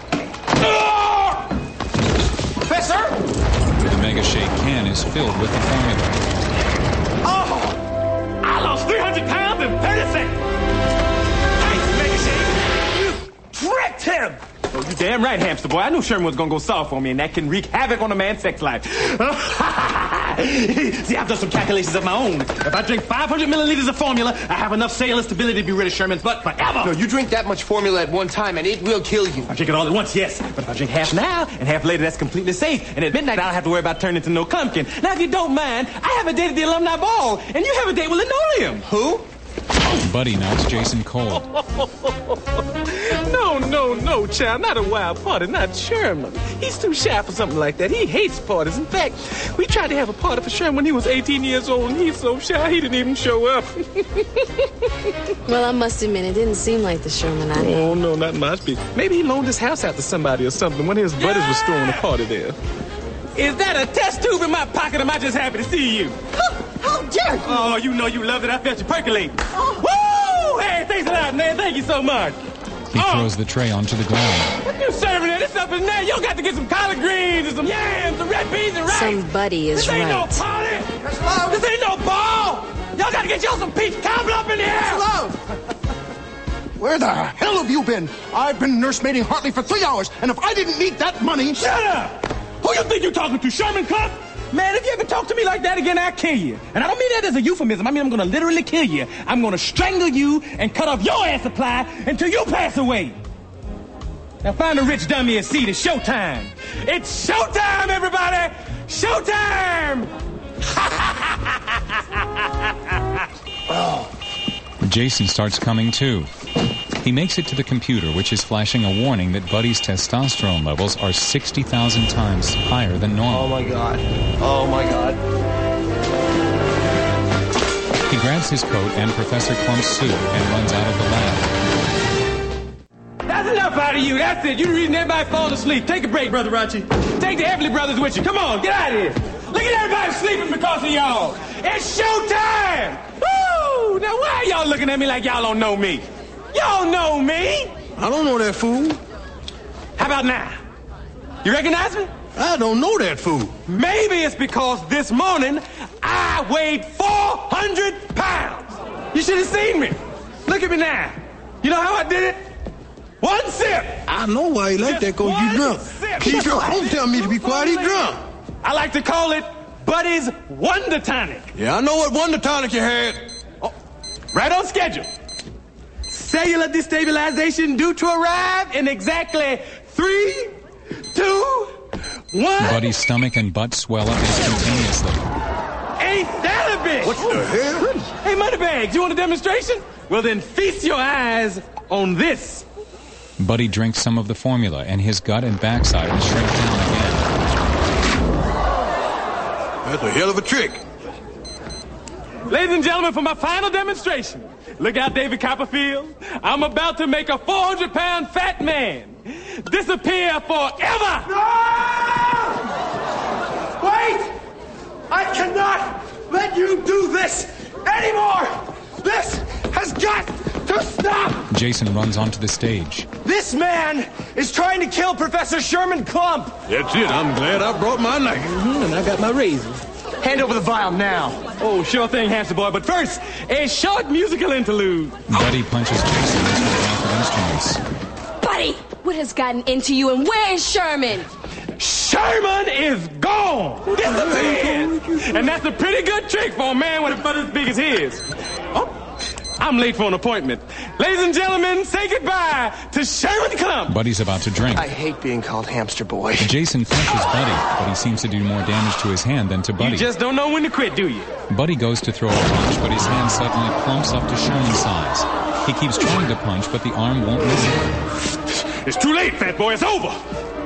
Professor! The Mega Shake can is filled with the formula. Oh! I lost three hundred pounds in thirty seconds! Thanks, Mega Shake! You tricked him! Oh, you damn right, hamster boy. I knew Sherman was gonna go soft on me, and that can wreak havoc on a man's sex life. See, I've done some calculations of my own. If I drink five hundred milliliters of formula, I have enough cellular stability to be rid of Sherman's butt forever. No, you drink that much formula at one time, and it will kill you. I drink it all at once, yes. But if I drink half now and half later, that's completely safe. And at midnight, I don't have to worry about turning into no clumpkin. Now, if you don't mind, I have a date at the alumni ball, and you have a date with linoleum. Who? Buddy knocks Jason cold. No, no, no, child. Not a wild party. Not Sherman. He's too shy for something like that. He hates parties. In fact, we tried to have a party for Sherman when he was eighteen years old, and he's so shy he didn't even show up. Well, I must admit, it didn't seem like the Sherman I knew. Oh, no, not my speech. Maybe he loaned his house out to somebody or something when his buddies were throwing a party there. Is that a test tube in my pocket, or am I just happy to see you? How dare you! Oh, you know you loved it. I felt you percolate. Oh. Woo! Hey, thanks a lot, man. Thank you so much. He oh. throws the tray onto the ground. What you serving there? This stuff is there. You got to get some collard greens and some yams, some red beans and rice. Somebody is this right. This ain't no party. This ain't no ball. Y'all got to get y'all some peach cobbler up in here. Where the hell have you been? I've been nursemaiding Hartley for three hours, and if I didn't need that money... Shut up! Who you think you're talking to, Sherman Clump? Man, if you ever talk to me like that again, I'll kill you. And I don't mean that as a euphemism. I mean, I'm going to literally kill you. I'm going to strangle you and cut off your air supply until you pass away. Now find a rich dummy and see. It's showtime. It's showtime, everybody! Showtime! Oh. Jason starts coming too. He makes it to the computer, which is flashing a warning that Buddy's testosterone levels are sixty thousand times higher than normal. Oh, my God. Oh, my God. He grabs his coat and Professor Clump's suit and runs out of the lab. That's enough out of you. That's it. You're the reason everybody falls asleep. Take a break, Brother Rachi. Take the Everly Brothers with you. Come on, get out of here. Look at everybody sleeping because of y'all. It's showtime. Woo! Now, why are y'all looking at me like y'all don't know me? Y'all know me. I don't know that fool. How about now? You recognize me? I don't know that fool. Maybe it's because this morning I weighed four hundred pounds. You should have seen me. Look at me now. You know how I did it? One sip. I know why he like that, because you drunk. Sip. Keep your don't tell me to be quiet, he drunk. I like to call it Buddy's Wonder Tonic. Yeah, I know what Wonder Tonic you had. Oh, right on schedule. Cellular destabilization due to arrive in exactly three, two, one. Buddy's stomach and butt swell up instantaneously. Ain't that a bitch? What the hell? Hey, Moneybags, you want a demonstration? Well, then feast your eyes on this. Buddy drinks some of the formula, and his gut and backside will shrink down again. That's a hell of a trick. Ladies and gentlemen, for my final demonstration, look out, David Copperfield. I'm about to make a four hundred pound fat man disappear forever. No! Wait! I cannot let you do this anymore! This has got to stop! Jason runs onto the stage. This man is trying to kill Professor Sherman Clump. That's it. I'm glad I brought my knife. Mm-hmm, and I got my razor. Hand over the vial now. Oh, sure thing, hamster boy. But first, a short musical interlude. Buddy punches Jason into the rack of instruments. Buddy, what has gotten into you, and where is Sherman? Sherman is gone. Disappeared. And that's a pretty good trick for a man with a butt as big as his. Oh, I'm late for an appointment. Ladies and gentlemen, say goodbye to Sherman Clump. Buddy's about to drink. I hate being called hamster boy. Jason punches Buddy, but he seems to do more damage to his hand than to Buddy. You just don't know when to quit, do you? Buddy goes to throw a punch, but his hand suddenly plumps up to Sherman's size. He keeps trying to punch, but the arm won't listen. It's too late, fat boy. It's over.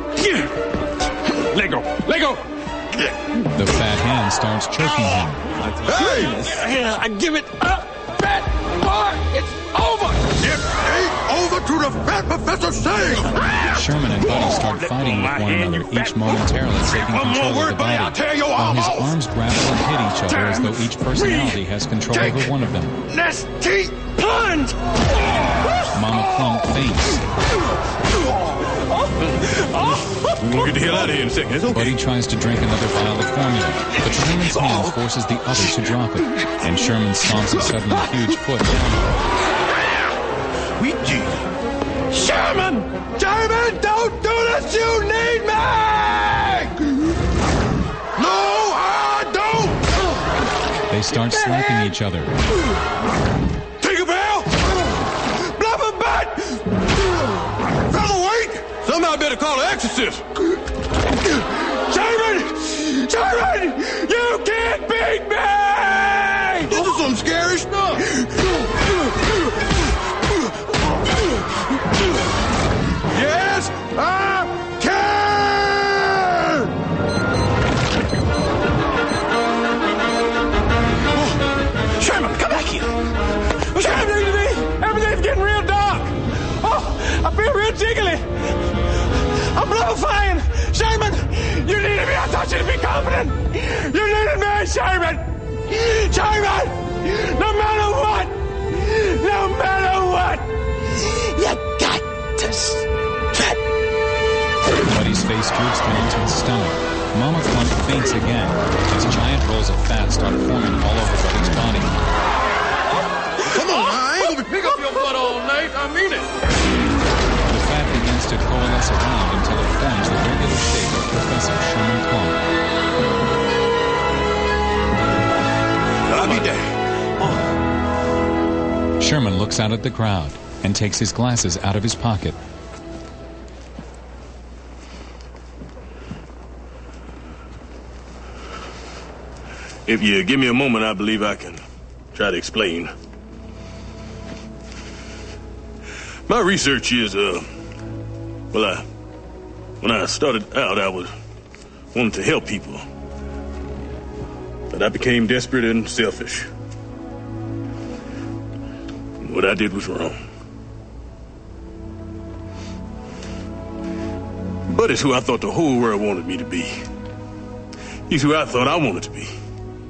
Let go. Let go. The fat hand starts choking him. Hey! I give it up, fat boy. It's over. It ain't over to the fat Professor Singh. Sherman and Buddy start fighting with one another, each momentarily taking control of the body, while his arms grapple and hit each other as though each personality has control over one of them. Nasty tons! Mama Clump faints. We're gonna get the hell out of here in a second. It's okay. Buddy tries to drink another vial of formula, but Sherman's hand forces the other to drop it, and Sherman stomps his suddenly huge foot down. We G. Sherman! Sherman, don't do this! You need me! No, I don't! They start slapping each other. Take a bell! Bluff a butt! Featherweight! Somebody better call an exorcist! Sherman! Sherman! You can't beat me! This is some scary stuff! Yes, I can! Oh, Sherman, come back here! Sherman, everything's getting real dark! Oh, I feel real jiggly! I'm blowflying! Sherman, you needed me! I thought you'd be confident! You needed me, Sherman! Sherman! No matter what! No matter what! You got to stretch! Buddy's face droops down to his stomach. Mama Clump faints again as giant rolls of fat start forming all over Buddy's body. Come on, I ain't gonna pick up your butt all night. I mean it. The fat begins to coalesce around until it forms the regular shape of Professor Sherman Clump. I'll be there. Sherman looks out at the crowd and takes his glasses out of his pocket. If you give me a moment, I believe I can try to explain. My research is, uh, well, I, when I started out, I was wanting to help people. But I became desperate and selfish. What I did was wrong. Buddy's who I thought the whole world wanted me to be. He's who I thought I wanted to be.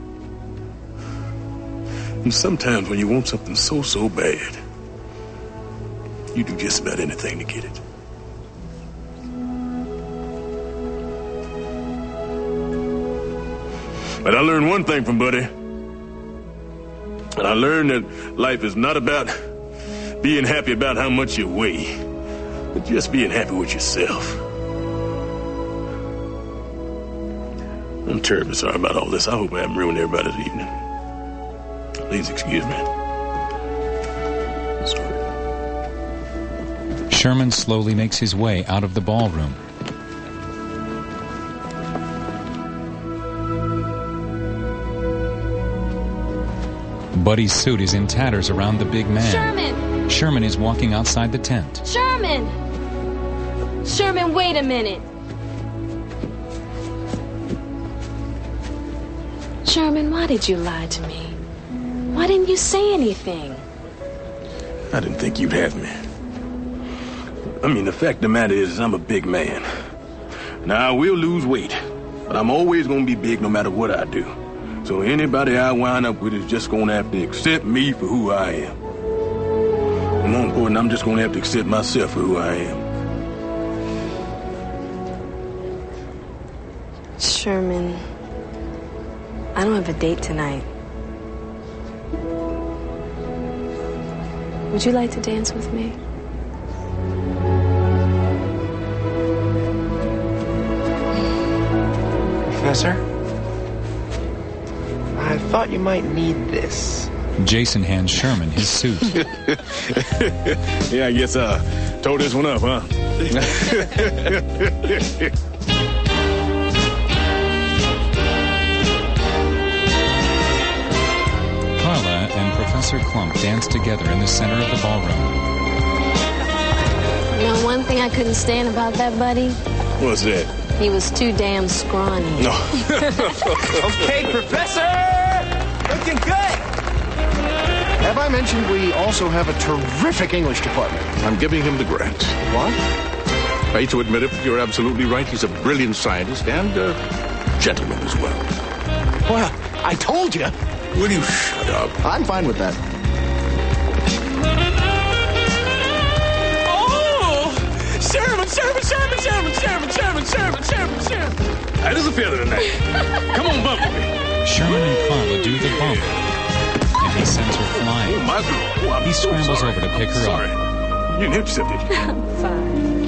And sometimes when you want something so, so bad, you do just about anything to get it. But I learned one thing from Buddy. And I learned that life is not about being happy about how much you weigh, but just being happy with yourself. I'm terribly sorry about all this. I hope I haven't ruined everybody's evening. Please excuse me. I'm sorry. Sherman slowly makes his way out of the ballroom. Buddy's suit is in tatters around the big man. Sherman! Sherman is walking outside the tent. Sherman! Sherman, wait a minute. Sherman, why did you lie to me? Why didn't you say anything? I didn't think you'd have me. I mean, the fact of the matter is, I'm a big man. Now, I will lose weight, but I'm always going to be big no matter what I do. So anybody I wind up with is just going to have to accept me for who I am. And more important, I'm just going to have to accept myself for who I am. Sherman, I don't have a date tonight. Would you like to dance with me? Professor? I thought you might need this. Jason hands Sherman his suit. Yeah, I guess I tore this one up, huh? Carla and Professor Clump dance together in the center of the ballroom. You know, one thing I couldn't stand about that buddy? What's that? He was too damn scrawny. No. Okay, Professor! Looking good! Have I mentioned we also have a terrific English department? I'm giving him the grant. What? I hate to admit it, but you're absolutely right. He's a brilliant scientist and a gentleman as well. Well, I told you. Will you shut up? I'm fine with that. Sherman, Sherman, Sherman, Sherman, Sherman, Sherman, Sherman. That is a feather tonight. Come on, Bumblebee. Sherman and Carla do the bump, and he sends her flying. Oh, my God. Oh, I'm he so scrambles sorry. over to pick I'm her sorry. up. You didn't hit yourself, did you? I'm fine.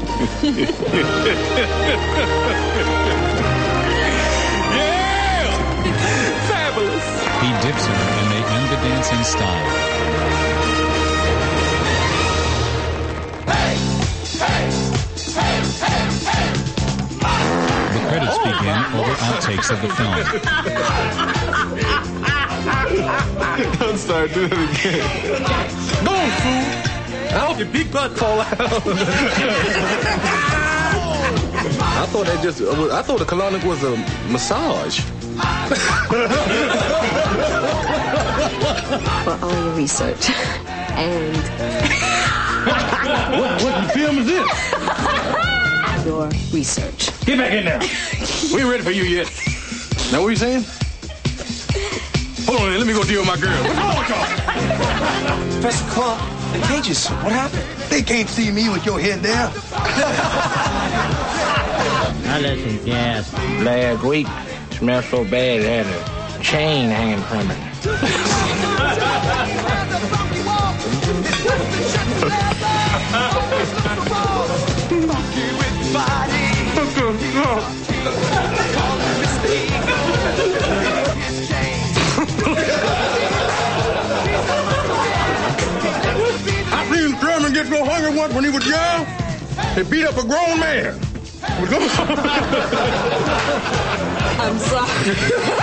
Yeah! Fabulous. He dips her, and they end the dance in style. Hey! Hey! Hey! Hey! Hey! The credits begin over outtakes of the film. Don't start doing it again. Go on, fool. I hope your big butt fall out. I thought that just, I thought the colonic was a massage. For all your research. And what, what film is this? your research. Get back in there. We ain't ready for you yet. Now what are you saying? Hold on, let me go deal with my girl. What's wrong with y'all? Professor Clump, the cages, what happened? They can't see me with your head down. I let some gas. Last week, smelled so bad it had a chain hanging from it. I seen Sherman get so hungry once when he was young, he beat up a grown man. I'm sorry.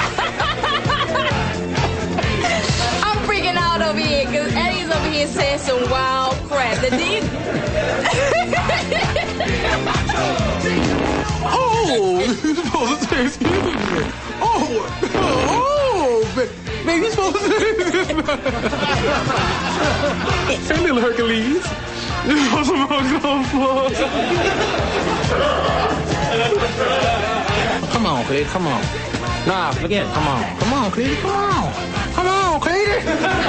I'm freaking out over here because Eddie's over here saying some wild crap. The D- Oh, you're supposed to say excuse me. Oh, oh, baby, you're supposed to say hey, little Hercules. You're supposed to go for. Come on, Cletus, come on. Nah, forget it. Come on. Come on, Cletus, come on. Come on, Cletus. Come on.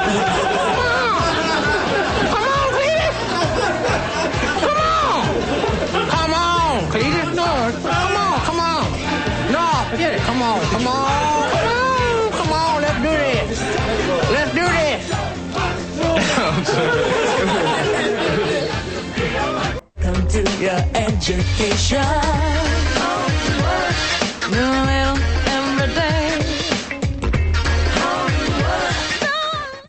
Come on, Cletus. Come on. Come on, Cletus. No, come on, come on. No, forget it. Come on, come on. Come on, come on. Let's do this. Let's do this. Come to your education.